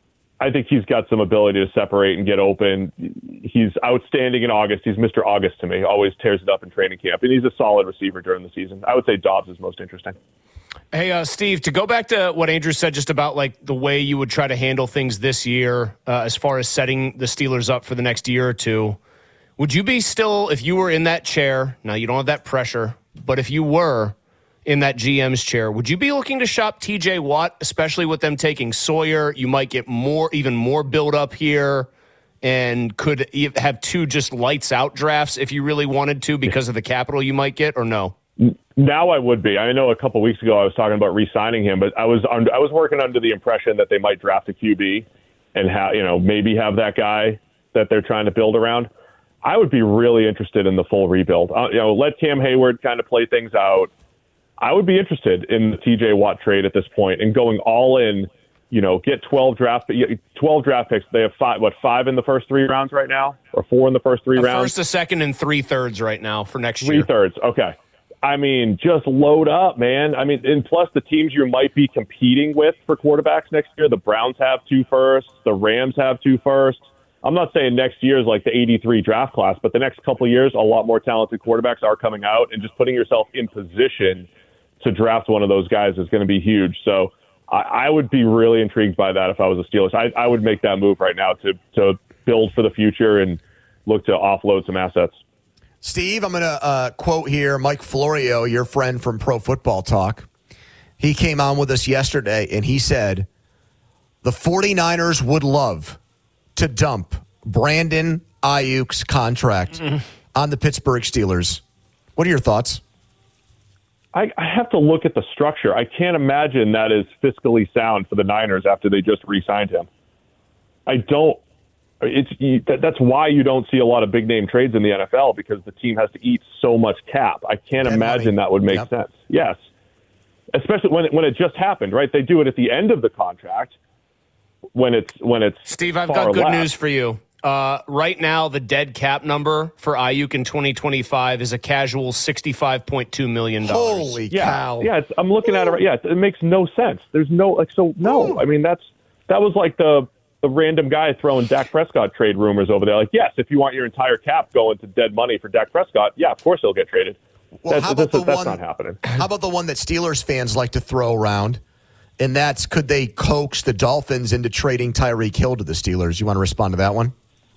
I think he's got some ability to separate and get open. He's outstanding in August. He's Mister August to me, always tears it up in training camp. And he's a solid receiver during the season. I would say Dobbs is most interesting. Hey, uh, Steve, to go back to what Andrew said just about like the way you would try to handle things this year uh, as far as setting the Steelers up for the next year or two, would you be still, if you were in that chair, now you don't have that pressure, but if you were in that G M's chair, would you be looking to shop T J Watt, especially with them taking Sawyer? You might get more, even more build up here and could have two just lights out drafts if you really wanted to because of the capital you might get, or no? Now I would be. I know a couple weeks ago I was talking about re-signing him, but I was under, I was working under the impression that they might draft a Q B and have, you know, maybe have that guy that they're trying to build around. I would be really interested in the full rebuild. Uh, you know, let Cam Hayward kind of play things out. I would be interested in the T J Watt trade at this point and going all in. You know, get twelve draft twelve draft picks. They have five, what five in the first three rounds right now, or four in the first three a rounds. First, a second, and three thirds right now for next three year. Three thirds. Okay. I mean, just load up, man. I mean, and plus the teams you might be competing with for quarterbacks next year. The Browns have two firsts. The Rams have two firsts. I'm not saying next year is like the eighty-three draft class, but the next couple of years, a lot more talented quarterbacks are coming out, and just putting yourself in position to draft one of those guys is going to be huge. So I, I would be really intrigued by that if I was a Steelers. I, I would make that move right now to to build for the future and look to offload some assets. Steve, I'm going to uh, quote here Mike Florio, your friend from Pro Football Talk. He came on with us yesterday, and he said the 49ers would love to dump Brandon Ayuk's contract mm. on the Pittsburgh Steelers. What are your thoughts? I, I have to look at the structure. I can't imagine that is fiscally sound for the Niners after they just re-signed him. I don't. It's you, that, that's why you don't see a lot of big name trades in the N F L, because the team has to eat so much cap. I can't Dead imagine money. that would make yep. sense. Yes, especially when it, when it just happened. Right, they do it at the end of the contract when it's when it's. Steve, I've got good left. news for you. Uh, right now, the dead cap number for Ayuk in twenty twenty-five is a casual sixty-five point two million dollars. Holy yeah, cow! Yeah, it's, I'm looking Ooh. at it. Yeah, it makes no sense. There's no like so. No, Ooh. I mean that's that was like the. The random guy throwing Dak Prescott trade rumors over there. Like, yes, if you want your entire cap going to dead money for Dak Prescott, yeah, of course he'll get traded. Well, that's how about that's, the that's one, not happening. How about the one that Steelers fans like to throw around? And that's, could they coax the Dolphins into trading Tyreek Hill to the Steelers? You want to respond to that one?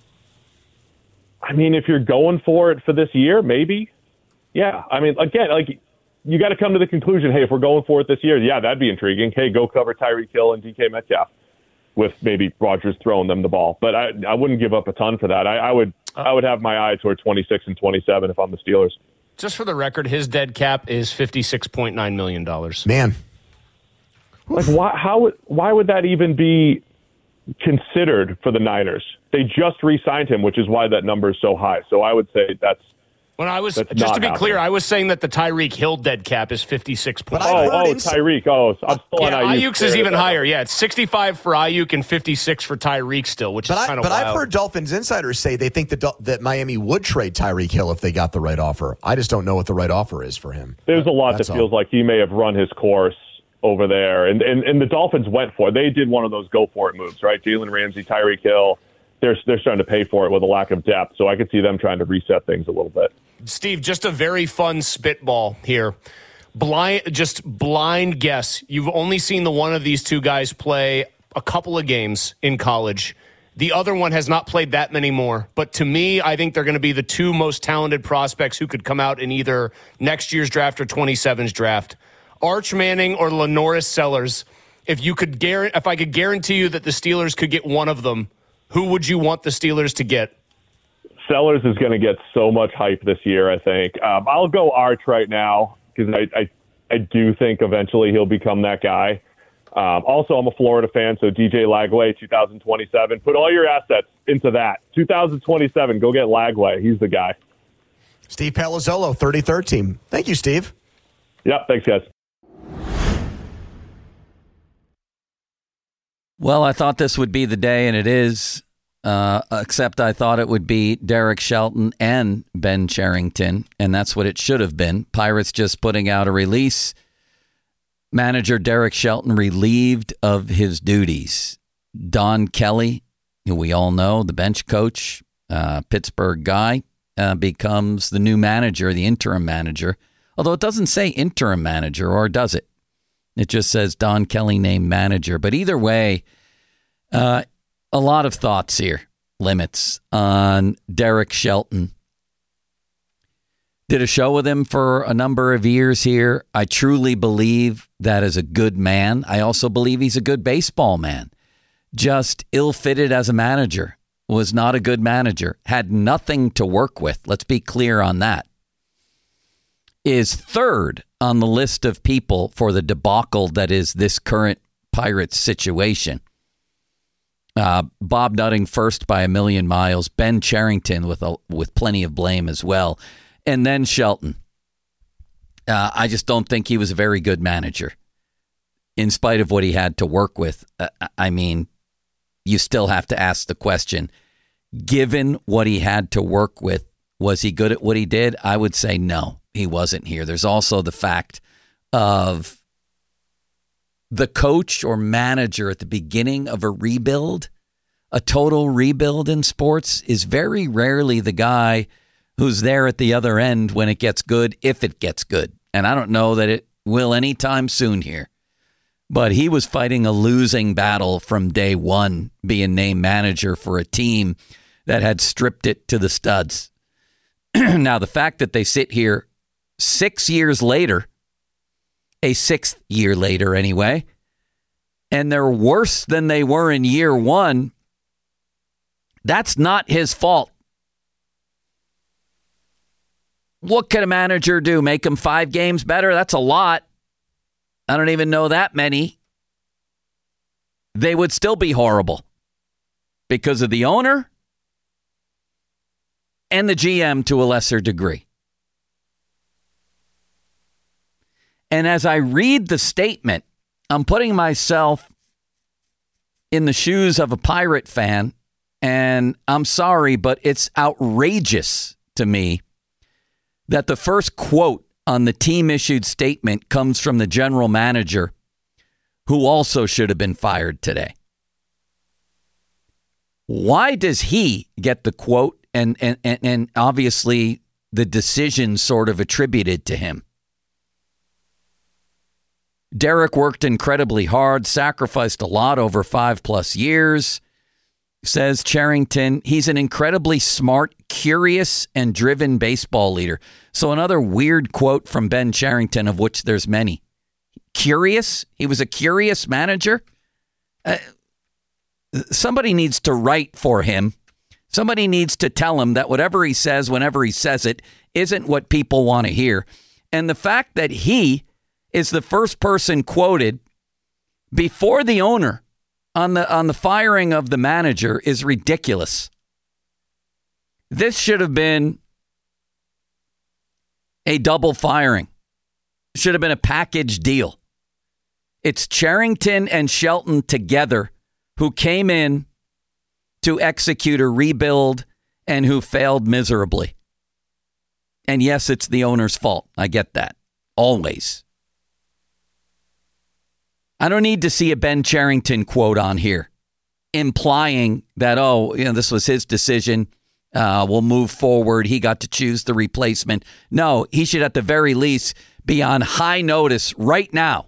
I mean, if you're going for it for this year, maybe. Yeah. I mean, again, like, you got to come to the conclusion, hey, if we're going for it this year, yeah, that'd be intriguing. Hey, go cover Tyreek Hill and D K Metcalf, with maybe Rodgers throwing them the ball. But I, I wouldn't give up a ton for that. I, I would I would have my eye toward twenty-six and twenty-seven if I'm the Steelers. Just for the record, his dead cap is fifty-six point nine million dollars. Man. Like, why, how, why would that even be considered for the Niners? They just re-signed him, which is why that number is so high. So I would say that's When I was, just to be happening. clear, I was saying that the Tyreek Hill dead cap is fifty-six point nine. Oh, oh, Tyreek. Oh, I'm still yeah, on Ayuk. Ayuk's is even higher. Yeah, it's sixty-five for Ayuk and fifty-six for Tyreek still, which but is kind of But wild. I've heard Dolphins insiders say they think that, that Miami would trade Tyreek Hill if they got the right offer. I just don't know what the right offer is for him. There's a lot That's that feels all. like he may have run his course over there. And, and, and the Dolphins went for it. They did one of those go-for-it moves, right? Jalen Ramsey, Tyreek Hill. They're, they're starting to pay for it with a lack of depth. So I could see them trying to reset things a little bit. Steve, just a very fun spitball here. Blind, just blind guess. You've only seen the one of these two guys play a couple of games in college. The other one has not played that many more. But to me, I think they're going to be the two most talented prospects who could come out in either next year's draft or twenty-seven's draft. Arch Manning or Lenoris Sellers. If you could guarantee, if I could guarantee you that the Steelers could get one of them, who would you want the Steelers to get? Sellers is going to get so much hype this year, I think. Um, I'll go Arch right now because I, I I do think eventually he'll become that guy. Um, also, I'm a Florida fan, so D J Lagway, two thousand twenty-seven. Put all your assets into that. two thousand twenty-seven, go get Lagway. He's the guy. Steve Palazzolo, thirty-third team. Thank you, Steve. Yep, thanks, guys. Well, I thought this would be the day, and it is, uh, except I thought it would be Derek Shelton and Ben Cherington, and that's what it should have been. Pirates just putting out a release. Manager Derek Shelton relieved of his duties. Don Kelly, who we all know, the bench coach, uh, Pittsburgh guy, uh, becomes the new manager, the interim manager. Although it doesn't say interim manager, or does it? It just says Don Kelly named manager. But either way, uh, a lot of thoughts here, limits on Derek Shelton. Did a show with him for a number of years here. I truly believe that is a good man. I also believe he's a good baseball man. Just ill-fitted as a manager. Was not a good manager. Had nothing to work with. Let's be clear on that. Is third on the list of people for the debacle that is this current Pirates situation. Uh, Bob Nutting first by a million miles. Ben Cherington with a, with plenty of blame as well. And then Shelton. Uh, I just don't think he was a very good manager. In spite of what he had to work with, uh, I mean, you still have to ask the question, given what he had to work with, was he good at what he did? I would say no. He wasn't here. There's also the fact of the coach or manager at the beginning of a rebuild, a total rebuild in sports, is very rarely the guy who's there at the other end when it gets good, if it gets good. And I don't know that it will anytime soon here. But he was fighting a losing battle from day one, being named manager for a team that had stripped it to the studs. Now, the fact that they sit here six years later, a sixth year later anyway, and they're worse than they were in year one, that's not his fault. What can a manager do? Make them five games better? That's a lot. I don't even know that many. They would still be horrible because of the owner and the G M to a lesser degree. And as I read the statement, I'm putting myself in the shoes of a Pirate fan, and I'm sorry, but it's outrageous to me that the first quote on the team-issued statement comes from the general manager, who also should have been fired today. Why does he get the quote and, and, and, and obviously the decision sort of attributed to him? Derek worked incredibly hard, sacrificed a lot over five plus years, says Cherington. He's an incredibly smart, curious, and driven baseball leader. So another weird quote from Ben Cherington, of which there's many. Curious? He was a curious manager? Uh, somebody needs to write for him. Somebody needs to tell him that whatever he says, whenever he says it, isn't what people want to hear. And the fact that he is the first person quoted before the owner on the on the firing of the manager is ridiculous. This should have been a double firing. Should have been a package deal. It's Cherington and Shelton together who came in to execute a rebuild and who failed miserably. And yes, it's the owner's fault. I get that. Always. I don't need to see a Ben Cherington quote on here implying that, oh, you know, this was his decision. Uh, we'll move forward. He got to choose the replacement. No, he should at the very least be on high notice right now.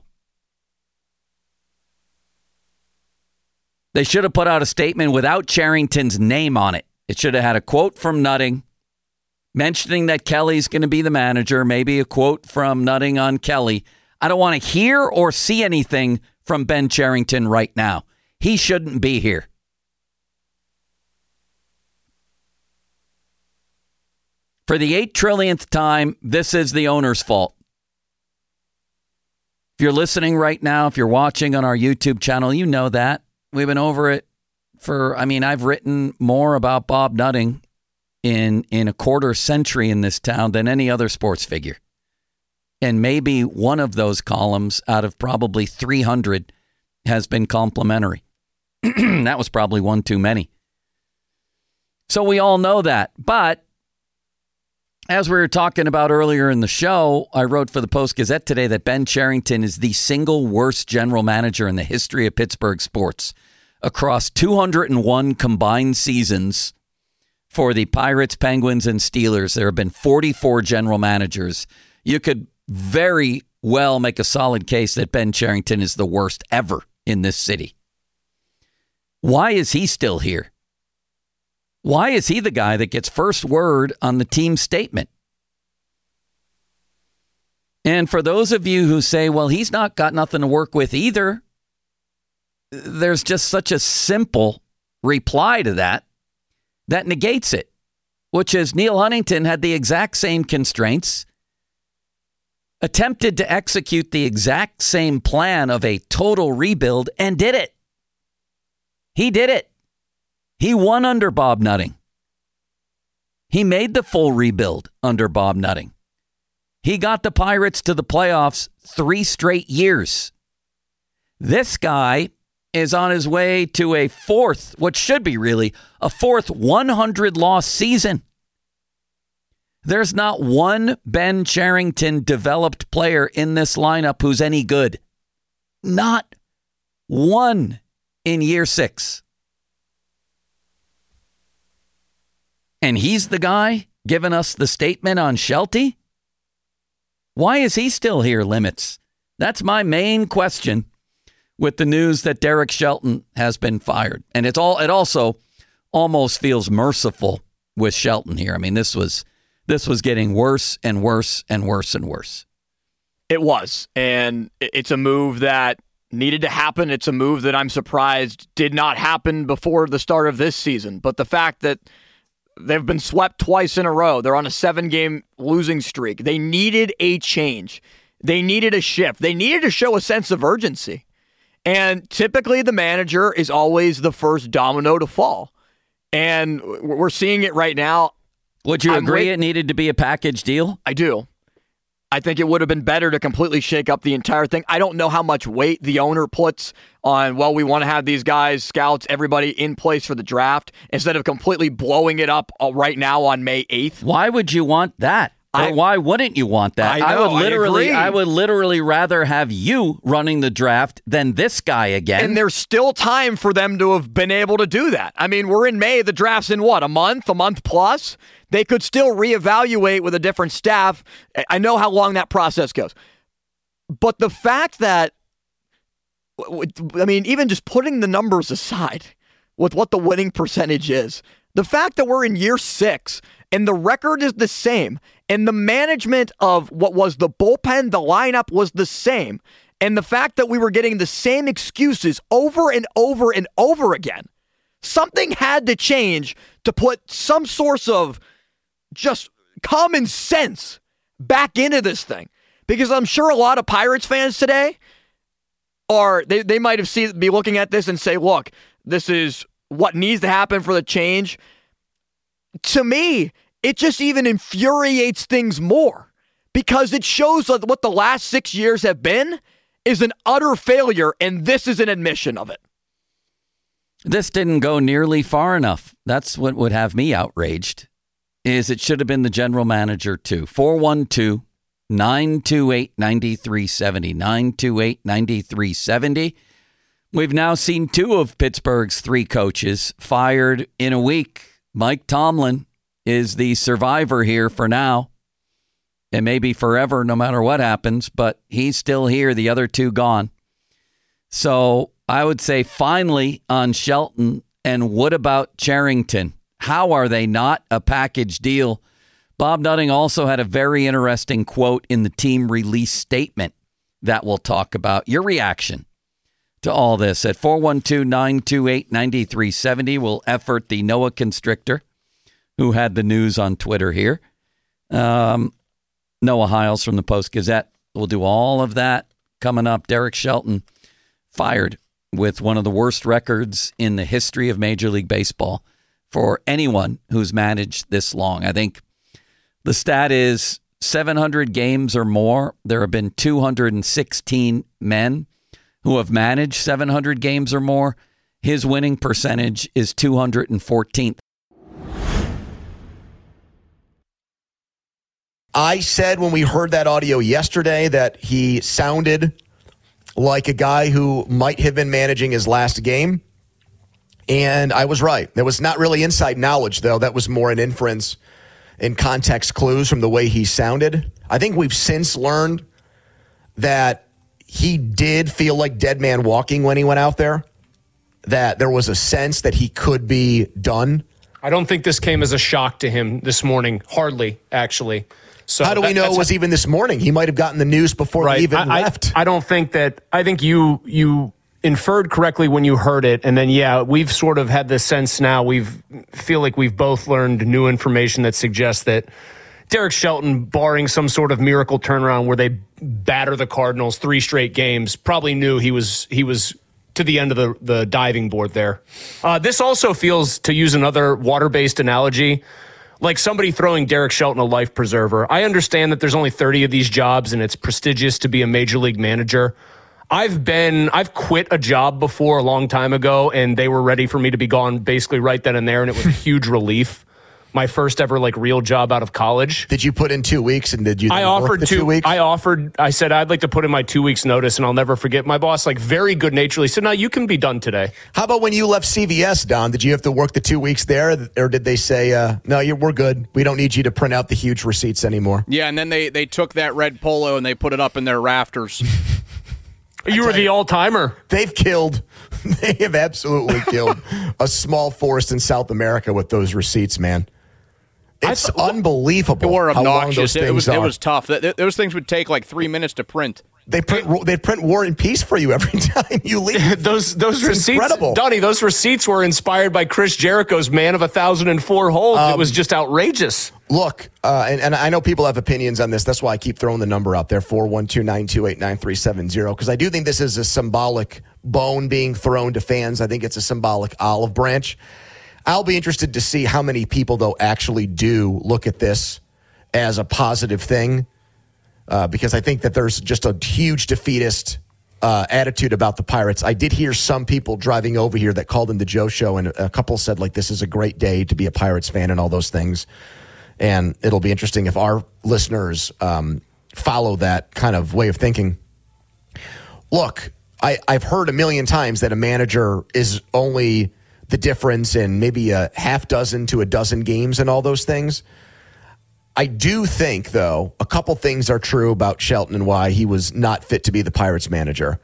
They should have put out a statement without Cherington's name on it. It should have had a quote from Nutting mentioning that Kelly's going to be the manager, maybe a quote from Nutting on Kelly. I don't want to hear or see anything from Ben Cherington right now. He shouldn't be here. For the eight trillionth time, this is the owner's fault. If you're listening right now, if you're watching on our YouTube channel, you know that. We've been over it for, I mean, I've written more about Bob Nutting in, in a quarter century in this town than any other sports figure. And maybe one of those columns out of probably three hundred has been complimentary. That was probably one too many. So we all know that. But as we were talking about earlier in the show, I wrote for the Post-Gazette today that Ben Cherington is the single worst general manager in the history of Pittsburgh sports. Across two hundred one combined seasons for the Pirates, Penguins, and Steelers, there have been forty-four general managers. You could very well make a solid case that Ben Cherington is the worst ever in this city. Why is he still here? Why is he the guy that gets first word on the team statement? And for those of you who say, well, he's not got nothing to work with either, there's just such a simple reply to that that negates it, which is Neil Huntington had the exact same constraints, attempted to execute the exact same plan of a total rebuild, and did it. He did it. He won under Bob Nutting. He made the full rebuild under Bob Nutting. He got the Pirates to the playoffs three straight years. This guy is on his way to a fourth, what should be really a fourth one hundred loss season. There's not one Ben Cherington developed player in this lineup who's any good. Not one in year six. And he's the guy giving us the statement on Shelty? Why is he still here, Limits? That's my main question. with the news that Derek Shelton has been fired. And it's all it also almost feels merciful with Shelton here. I mean, this was this was getting worse and worse and worse and worse. It was. And it's a move that needed to happen. It's a move that I'm surprised did not happen before the start of this season. But the fact that they've been swept twice in a row, they're on a seven-game losing streak. They needed a change. They needed a shift. They needed to show a sense of urgency. And typically the manager is always the first domino to fall. And we're seeing it right now. Would you I'm agree wait- it needed to be a package deal? I do. I think it would have been better to completely shake up the entire thing. I don't know how much weight the owner puts on, well, we want to have these guys, scouts, everybody in place for the draft instead of completely blowing it up right now on May eighth. Why would you want that? I, or why wouldn't you want that? I, know, I would literally I, I would literally rather have you running the draft than this guy again. And there's still time for them to have been able to do that. I mean, we're in May, the draft's in what, a month, a month plus? They could still reevaluate with a different staff. I know how long that process goes. But the fact that, I mean, even just putting the numbers aside with what the winning percentage is, the fact that we're in year six and the record is the same and the management of what was the bullpen, the lineup was the same, and the fact that we were getting the same excuses over and over and over again, something had to change to put some source of just common sense back into this thing. Because I'm sure a lot of Pirates fans today are, they, they might have see, be looking at this and say, look, this is what needs to happen for the change. To me, it just even infuriates things more because it shows that what the last six years have been is an utter failure, and this is an admission of it. This didn't go nearly far enough. That's what would have me outraged, is it should have been the general manager too. four one two, nine two eight, nine three seven zero, nine two eight, nine three seven zero. We've now seen two of Pittsburgh's three coaches fired in a week. Mike Tomlin is the survivor here for now. It may be forever no matter what happens, but he's still here. The other two gone. So I would say finally on Shelton, and what about Cherington? How are they not a package deal? Bob Nutting also had a very interesting quote in the team release statement that we'll talk about. Your reaction to all this at four one two, nine two eight, nine three seven zero. We'll effort the Noah Constrictor, who had the news on Twitter here. Um, Noah Hiles from the Post-Gazette. We'll do all of that coming up. Derek Shelton fired with one of the worst records in the history of Major League Baseball for anyone who's managed this long. I think the stat is seven hundred games or more. There have been two hundred sixteen men who have managed seven hundred games or more. His winning percentage is two hundred fourteenth. I said when we heard that audio yesterday that he sounded like a guy who might have been managing his last game. And I was right. That was not really inside knowledge, though. That was more an inference and context clues from the way he sounded. I think we've since learned that he did feel like dead man walking when he went out there, that there was a sense that he could be done. I don't think this came as a shock to him this morning. Hardly, actually. So how do we that, know it was even this morning? He might have gotten the news before right. he even I, left. I, I don't think that. I think you you inferred correctly when you heard it, and then yeah, we've sort of had this sense now. We've feel like we've both learned new information that suggests that Derek Shelton, barring some sort of miracle turnaround where they batter the Cardinals three straight games, probably knew he was he was to the end of the the diving board there. Uh, this also feels, to use another water-based analogy, like somebody throwing Derek Shelton a life preserver. I understand that there's only thirty of these jobs and it's prestigious to be a major league manager. I've been, I've quit a job before a long time ago and they were ready for me to be gone basically right then and there. And it was a huge relief. My first ever like real job out of college. Did you put in two weeks and did you? I offered the two, two weeks. I offered, I said, I'd like to put in my two weeks notice and I'll never forget. My boss, like very good naturedly said, no, you can be done today. How about when you left C V S, Don? Did you have to work the two weeks there or did they say, uh, no, you're, we're good. We don't need you to print out the huge receipts anymore. Yeah. And then they, they took that red polo and they put it up in their rafters. You were the all-timer. They've killed, they have absolutely killed a small forest in South America with those receipts, man. It's th- unbelievable. They were how long obnoxious. those things It was are. it was tough. Th- Those things would take like three minutes to print. They print they print War and Peace for you every time you leave. those those It's receipts, incredible. Donnie. Those receipts were inspired by Chris Jericho's "Man of a Thousand and Four Holds." Um, it was just outrageous. Look, uh, and, and I know people have opinions on this. That's why I keep throwing the number out there, four one two, nine two eight, nine three seven zero, because I do think this is a symbolic bone being thrown to fans. I think it's a symbolic olive branch. I'll be interested to see how many people, though, actually do look at this as a positive thing, uh, because I think that there's just a huge defeatist uh, attitude about the Pirates. I did hear some people driving over here that called in the Joe Show, and a couple said, like, this is a great day to be a Pirates fan and all those things. And it'll be interesting if our listeners um, follow that kind of way of thinking. Look, I, I've heard a million times that a manager is only the difference in maybe a half dozen to a dozen games and all those things. I do think, though, a couple things are true about Shelton and why he was not fit to be the Pirates manager.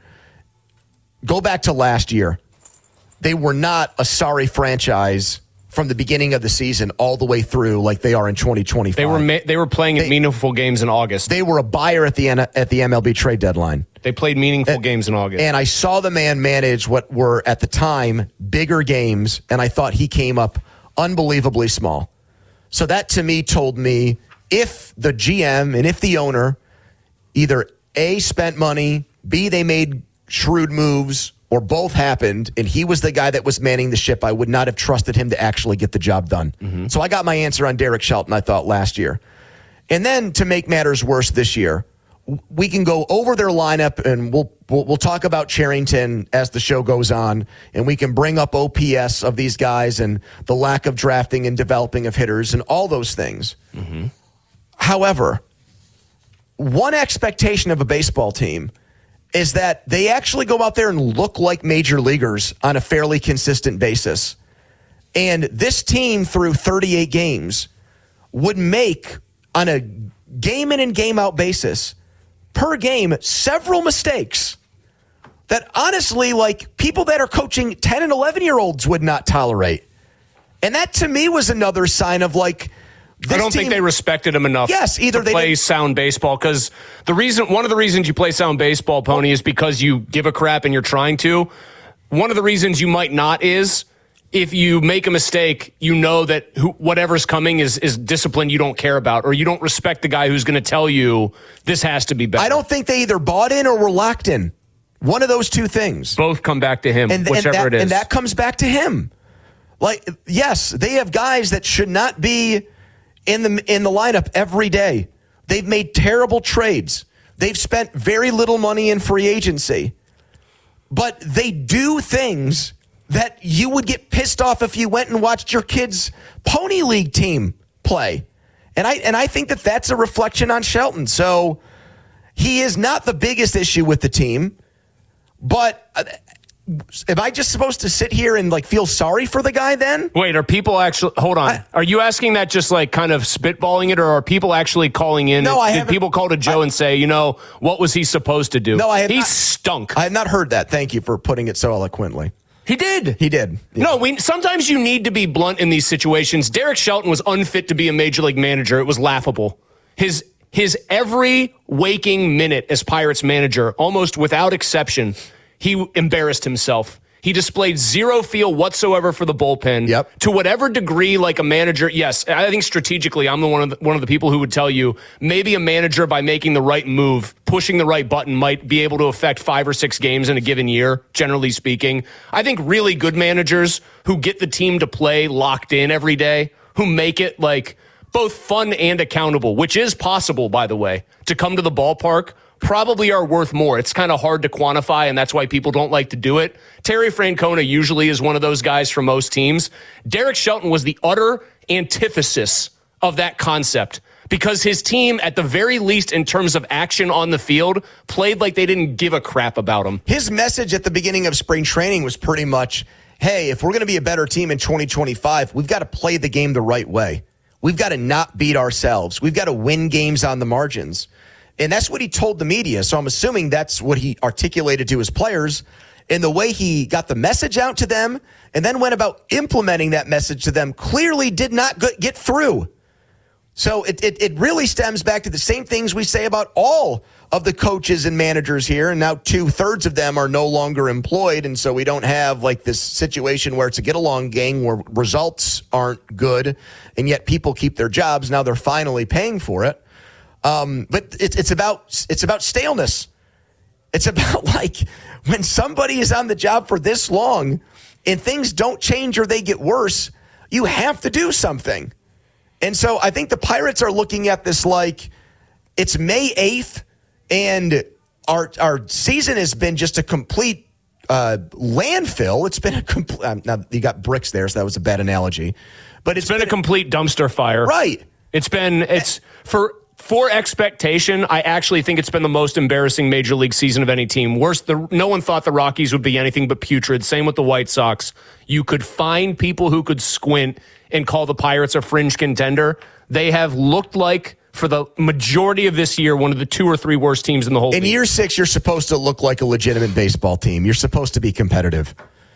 Go back to last year. They were not a sorry franchise from the beginning of the season all the way through like they are in twenty twenty-five. They were ma- they were playing they, meaningful games in August. They were a buyer at the at the M L B trade deadline. They played meaningful and, games in August. And I saw the man manage what were at the time bigger games, and I thought he came up unbelievably small. So that to me told me if the G M and if the owner either A, spent money, B, they made shrewd moves, or both happened, and he was the guy that was manning the ship, I would not have trusted him to actually get the job done. Mm-hmm. So I got my answer on Derek Shelton, I thought, last year. And then to make matters worse this year, we can go over their lineup, and we'll, we'll we'll talk about Cherington as the show goes on, and we can bring up O P S of these guys and the lack of drafting and developing of hitters and all those things. Mm-hmm. However, one expectation of a baseball team is that they actually go out there and look like major leaguers on a fairly consistent basis. And this team, through thirty-eight games, would make, on a game in and game out basis, per game, several mistakes that honestly, like, people that are coaching ten and eleven year olds would not tolerate. And that to me was another sign of, like, I don't team, think they respected him enough. Yes, either to they play did. sound baseball, because the reason, one of the reasons you play sound baseball, Pony, is because you give a crap and you're trying to. One of the reasons you might not is if you make a mistake, you know that who, whatever's coming is is discipline you don't care about, or you don't respect the guy who's going to tell you this has to be better. I don't think they either bought in or were locked in. One of those two things. Both come back to him, and, whichever and that, it is. And that comes back to him. Like, yes, they have guys that should not be in the in the lineup every day. They've made terrible trades. They've spent very little money in free agency. But they do things that you would get pissed off if you went and watched your kid's Pony League team play. And I and I think that that's a reflection on Shelton. So he is not the biggest issue with the team, but uh, am I just supposed to sit here and like feel sorry for the guy then? Wait, are people actually, hold on. I, are you asking that just like kind of spitballing it, or are people actually calling in? No, I Did haven't. people call to Joe I, and say, you know, what was he supposed to do? No, I have He not, stunk. I have not heard that. Thank you for putting it so eloquently. He did. He did. Yeah. No, we sometimes you need to be blunt in these situations. Derek Shelton was unfit to be a major league manager. It was laughable. His his every waking minute as Pirates manager, almost without exception, he embarrassed himself. He displayed zero feel whatsoever for the bullpen. Yep. To whatever degree, like a manager, yes, I think strategically, I'm the one of the, one of the people who would tell you maybe a manager, by making the right move, pushing the right button, might be able to affect five or six games in a given year, generally speaking. I think really good managers who get the team to play locked in every day, who make it like both fun and accountable, which is possible, by the way, to come to the ballpark, probably are worth more. It's kind of hard to quantify, and that's why people don't like to do it. Terry Francona usually is one of those guys for most teams. Derek Shelton was the utter antithesis of that concept, because his team, at the very least in terms of action on the field, played like they didn't give a crap about him. His message at the beginning of spring training was pretty much, hey, if we're going to be a better team in twenty twenty-five, we've got to play the game the right way. We've got to not beat ourselves. We've got to win games on the margins. And that's what he told the media. So I'm assuming that's what he articulated to his players. And the way he got the message out to them and then went about implementing that message to them clearly did not get through. So it, it, it really stems back to the same things we say about all of the coaches and managers here. And now two thirds of them are no longer employed. And so we don't have like this situation where it's a get along gang where results aren't good. And yet people keep their jobs. Now they're finally paying for it. Um, but it's, it's about, it's about staleness. It's about like when somebody is on the job for this long and things don't change or they get worse, you have to do something. And so I think the Pirates are looking at this like it's May eighth and our our season has been just a complete uh, landfill. It's been a complete, um, now you got bricks there, so that was a bad analogy. But it's, it's been, been a complete dumpster fire. Right. It's been, it's for, for expectation, I actually think it's been the most embarrassing Major League season of any team. Worse, the, no one thought the Rockies would be anything but putrid. Same with the White Sox. You could find people who could squint and call the Pirates a fringe contender. They have looked like, for the majority of this year, one of the two or three worst teams in the whole In league. year six, you're supposed to look like a legitimate baseball team. You're supposed to be competitive.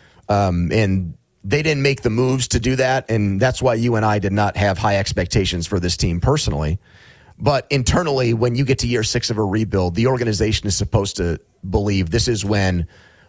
Um, and they didn't make the moves to do that, and that's why you and I did not have high expectations for this team personally. But internally, when you get to year six of a rebuild, the organization is supposed to believe this is when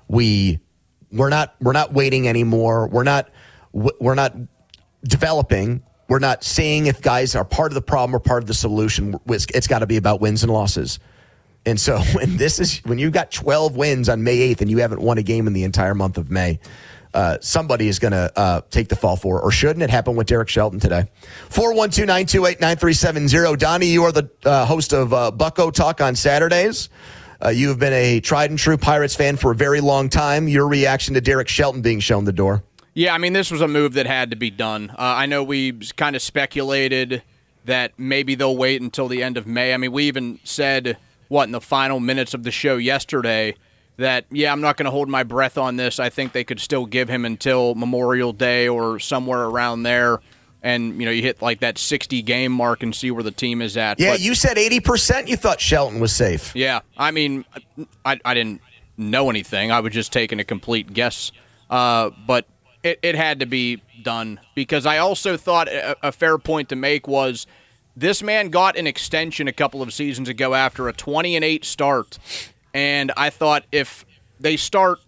we we're not we're not waiting anymore. We're not we're not developing. We're not seeing if guys are part of the problem or part of the solution. It's, it's got to be about wins and losses. And so when this is when you got twelve wins on May eighth and you haven't won a game in the entire month of May, uh, somebody is going to uh, take the fall for it. Or shouldn't it happen with Derek Shelton today? four one two, nine two eight, nine three seven zero. Donnie, you are the uh, host of uh, Bucko Talk on Saturdays. Uh, you have been a tried and true Pirates fan for a very long time. Your reaction to Derek Shelton being shown the door? Yeah, I mean, this was a move that had to be done. Uh, I know we kind of speculated that maybe they'll wait until the end of May. I mean, we even said, what, in the final minutes of the show yesterday, that, yeah, I'm not going to hold my breath on this. I think they could still give him until Memorial Day or somewhere around there. And, you know, you hit like that sixty-game mark and see where the team is at. Yeah, but, you said eighty percent you thought Shelton was safe. Yeah, I mean, I, I didn't know anything. I was just taking a complete guess. Uh, but it, it had to be done because I also thought a, a fair point to make was this man got an extension a couple of seasons ago after a twenty and eight start. And I thought if they start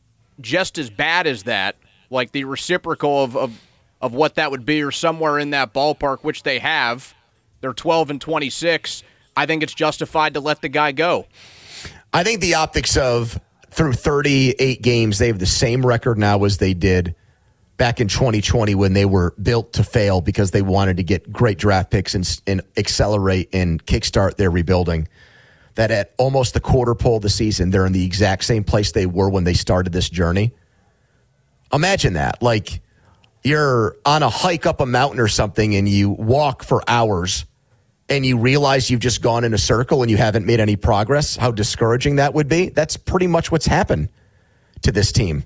just as bad as that, like the reciprocal of, of, of what that would be or somewhere in that ballpark, which they have, they're twelve and twenty-six, I think it's justified to let the guy go. I think the optics of through thirty-eight games, they have the same record now as they did back in twenty twenty when they were built to fail because they wanted to get great draft picks and, and accelerate and kickstart their rebuilding. That at almost the quarter pole of the season, they're in the exact same place they were when they started this journey. Imagine that. Like, you're on a hike up a mountain or something and you walk for hours and you realize you've just gone in a circle and you haven't made any progress, how discouraging that would be. That's pretty much what's happened to this team.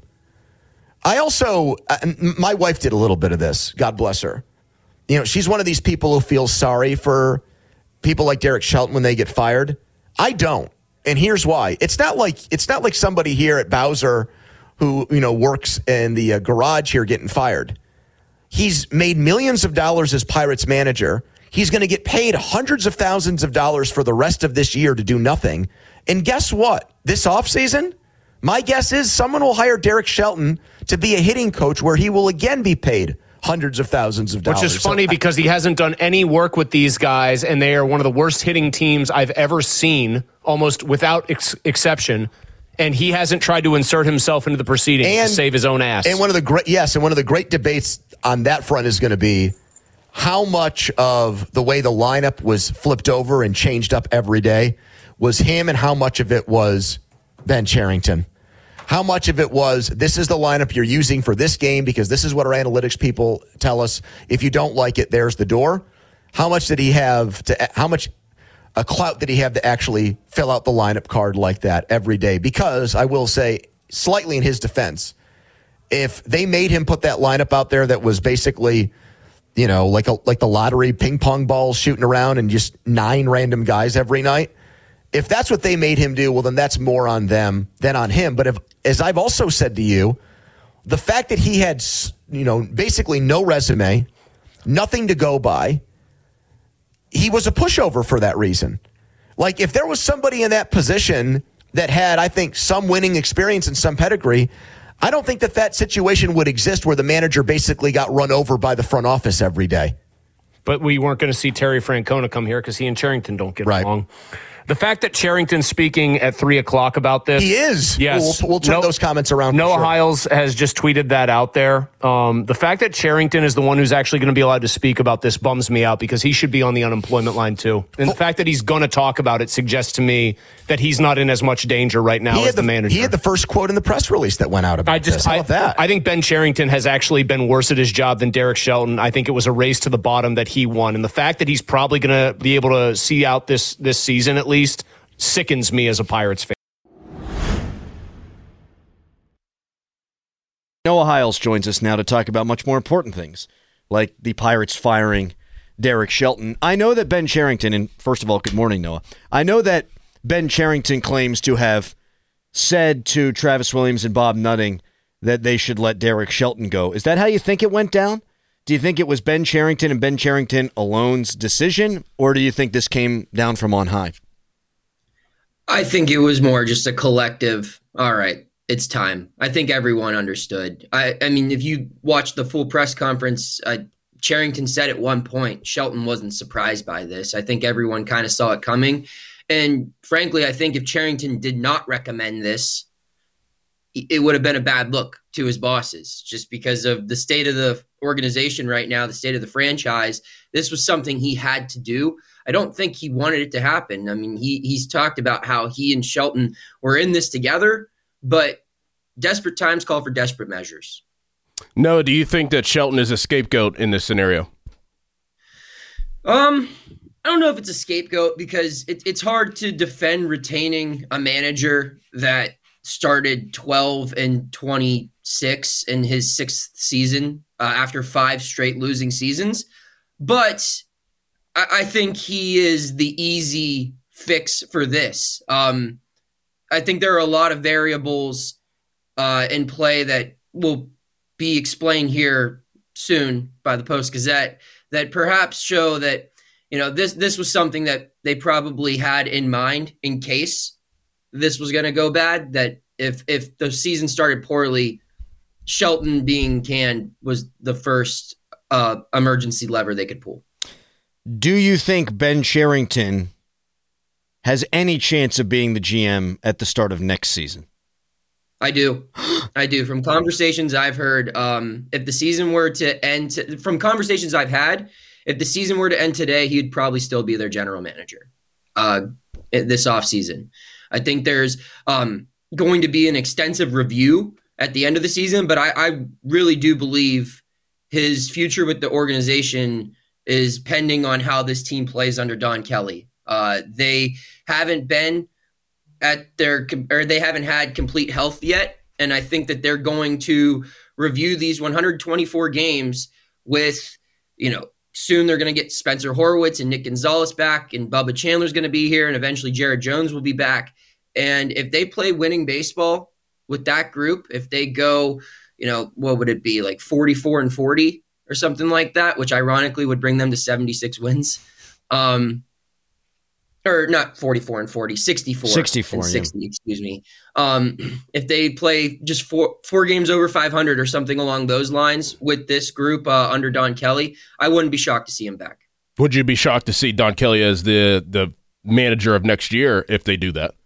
I also, uh, my wife did a little bit of this. God bless her. You know, she's one of these people who feels sorry for people like Derek Shelton when they get fired. I don't. And here's why. It's not like it's not like somebody here at Bowser who, you know, works in the uh, garage here getting fired. He's made millions of dollars as Pirates manager. He's going to get paid hundreds of thousands of dollars for the rest of this year to do nothing. And guess what? This offseason, my guess is someone will hire Derek Shelton to be a hitting coach where he will again be paid hundreds of thousands of dollars. Which is funny so, because he hasn't done any work with these guys, and they are one of the worst hitting teams I've ever seen, almost without ex- exception. And he hasn't tried to insert himself into the proceedings and, to save his own ass. And one of the great, yes, and one of the great debates on that front is going to be how much of the way the lineup was flipped over and changed up every day was him, and how much of it was Ben Cherington. How much of it was, this is the lineup you're using for this game because this is what our analytics people tell us. If you don't like it, there's the door. How much did he have to, how much a clout did he have to actually fill out the lineup card like that every day? Because I will say, slightly in his defense, if they made him put that lineup out there that was basically, you know, like a, like the lottery ping pong balls shooting around and just nine random guys every night, If that's what they made him do, well, then that's more on them than on him. But if, as I've also said to you, the fact that he had, you know, basically no resume, nothing to go by, he was a pushover for that reason. Like, if there was somebody in that position that had, I think, some winning experience and some pedigree, I don't think that that situation would exist where the manager basically got run over by the front office every day. But we weren't going to see Terry Francona come here because he and Cherington don't get right. along. The fact that Cherington's speaking at three o'clock about this. He is. Yes. We'll, we'll turn no, those comments around. Noah sure. Hiles has just tweeted that out there. Um, the fact that Cherington is the one who's actually going to be allowed to speak about this bums me out because he should be on the unemployment line too. And the fact that he's going to talk about it suggests to me that he's not in as much danger right now as the, the manager. He had the first quote in the press release that went out about I just, this. How I, about that? I think Ben Cherington has actually been worse at his job than Derek Shelton. I think it was a race to the bottom that he won. And the fact that he's probably going to be able to see out this this season at least sickens me as a Pirates fan. Noah Hiles joins us now to talk about much more important things, like the Pirates firing Derek Shelton. I know that Ben Cherington, and first of all, good morning, Noah. I know that Ben Cherington claims to have said to Travis Williams and Bob Nutting that they should let Derek Shelton go. Is that how you think it went down? Do you think it was Ben Cherington and Ben Cherington alone's decision, or do you think this came down from on high? I think it was more just a collective, all right, it's time. I think everyone understood. I, I mean, if you watch the full press conference, uh, Cherington said at one point, Shelton wasn't surprised by this. I think everyone kind of saw it coming. And frankly, I think if Cherington did not recommend this, it would have been a bad look to his bosses just because of the state of the organization right now, the state of the franchise. This was something he had to do. I don't think he wanted it to happen. I mean, he he's talked about how he and Shelton were in this together, but desperate times call for desperate measures. No, do you think that Shelton is a scapegoat in this scenario? Um, I don't know if it's a scapegoat because it, it's hard to defend retaining a manager that started twelve and twenty-six in his sixth season uh, after five straight losing seasons. But I, I think he is the easy fix for this. Um, I think there are a lot of variables uh, in play that will be explained here soon by the Post-Gazette that perhaps show that, you know, this this was something that they probably had in mind in case this was going to go bad, that if if the season started poorly, Shelton being canned was the first uh, emergency lever they could pull. Do you think Ben Cherington has any chance of being the G M at the start of next season? I do. I do. From conversations I've heard, um, if the season were to end, t- from conversations I've had, if the season were to end today, he'd probably still be their general manager uh, this offseason. I think there's um, going to be an extensive review at the end of the season, but I, I really do believe his future with the organization is pending on how this team plays under Don Kelly. Uh, they haven't been at their, or they haven't had complete health yet. And I think that they're going to review these one hundred twenty-four games with, you know, soon they're going to get Spencer Horwitz and Nick Gonzalez back, and Bubba Chandler's going to be here, and eventually Jared Jones will be back. And if they play winning baseball with that group, if they go, you know, what would it be, like forty-four and forty or something like that, which ironically would bring them to seventy-six wins. Um, or not forty-four and forty, sixty-four. sixty-four, and sixty, yeah. excuse me. Um, if they play just four four games over five hundred or something along those lines with this group uh, under Don Kelly, I wouldn't be shocked to see him back. Would you be shocked to see Don Kelly as the the manager of next year if they do that?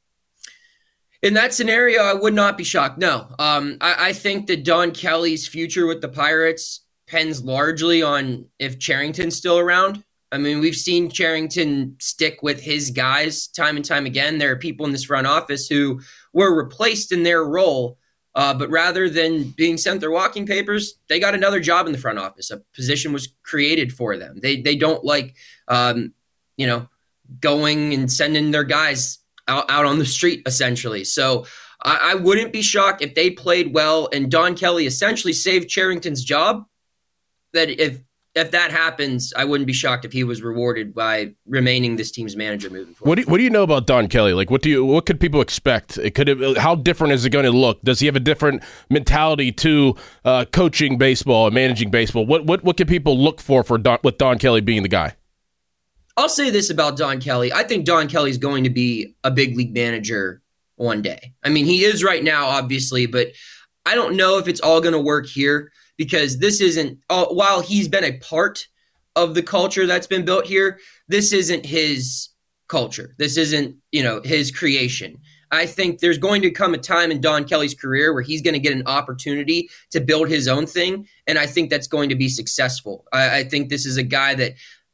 In that scenario, I would not be shocked. No. Um, I, I think that Don Kelly's future with the Pirates depends largely on if Cherington's still around. I mean, we've seen Cherington stick with his guys time and time again. There are people in this front office who were replaced in their role, uh, but rather than being sent their walking papers, they got another job in the front office. A position was created for them. They they don't like, um, you know, going and sending their guys out, out on the street, essentially. So I, I wouldn't be shocked if they played well and Don Kelly essentially saved Cherington's job, that if if that happens, I wouldn't be shocked if he was rewarded by remaining this team's manager moving forward. What do you, what do you know about Don Kelly? Like, what do you what could people expect? It could it, how different is it going to look? Does he have a different mentality to uh, coaching baseball and managing baseball? What what what can people look for for Don, with Don Kelly being the guy? I'll say this about Don Kelly. I think Don Kelly is going to be a big league manager one day. I mean, he is right now, obviously, but I don't know if it's all going to work here. Because this isn't, uh, while he's been a part of the culture that's been built here, this isn't his culture. This isn't, you know, his creation. I think there's going to come a time in Don Kelly's career where he's going to get an opportunity to build his own thing. And I think that's going to be successful. I, I think this is a guy that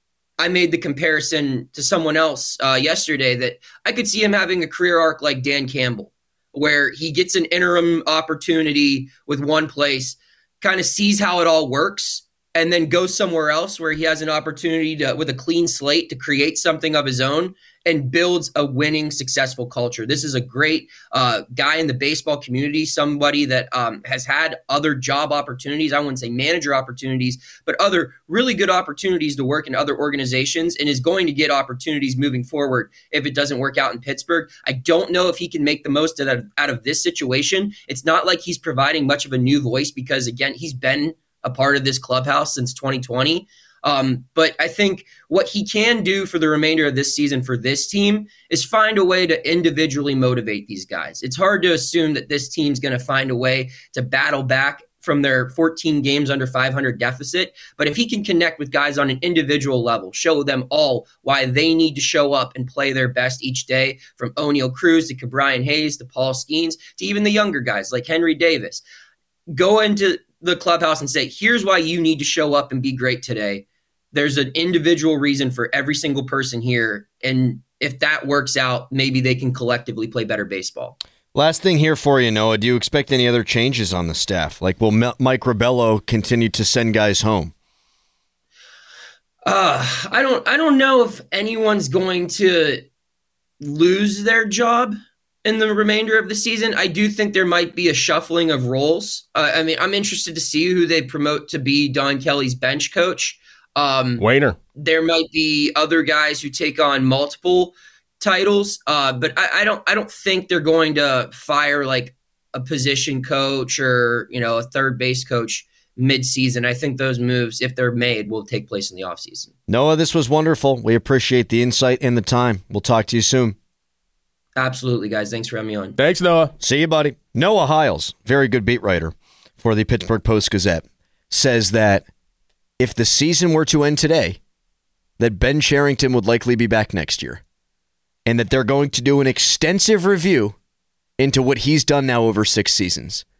I made the comparison to someone else uh, yesterday that I could see him having a career arc like Dan Campbell, where he gets an interim opportunity with one place, kind of sees how it all works, and then goes somewhere else where he has an opportunity to, with a clean slate, to create something of his own and builds a winning, successful culture. This is a great uh, guy in the baseball community, somebody that um, has had other job opportunities. I wouldn't say manager opportunities, but other really good opportunities to work in other organizations, and is going to get opportunities moving forward if it doesn't work out in Pittsburgh. I don't know if he can make the most out of, out of this situation. It's not like he's providing much of a new voice because, again, he's been a part of this clubhouse since twenty twenty. Um, but I think what he can do for the remainder of this season for this team is find a way to individually motivate these guys. It's hard to assume that this team's going to find a way to battle back from their fourteen games under five hundred deficit. But if he can connect with guys on an individual level, show them all why they need to show up and play their best each day, from O'Neal Cruz to Ke'Bryan Hayes to Paul Skeens to even the younger guys like Henry Davis, go into the clubhouse and say, here's why you need to show up and be great today. There's an individual reason for every single person here. And if that works out, maybe they can collectively play better baseball. Last thing here for you, Noah. Do you expect any other changes on the staff? Like, will M- Mike Rabello continue to send guys home? Uh, I don't I don't know if anyone's going to lose their job in the remainder of the season. I do think there might be a shuffling of roles. Uh, I mean, I'm interested to see who they promote to be Don Kelly's bench coach. Um, Wainer. There might be other guys who take on multiple titles, uh, but I, I don't. I don't think they're going to fire like a position coach or you know a third base coach mid-season. I think those moves, if they're made, will take place in the offseason. Noah, this was wonderful. We appreciate the insight and the time. We'll talk to you soon. Absolutely, guys. Thanks for having me on. Thanks, Noah. See you, buddy. Noah Hiles, very good beat writer for the Pittsburgh Post-Gazette, says that if the season were to end today, that Ben Cherington would likely be back next year, and that they're going to do an extensive review into what he's done now over six seasons.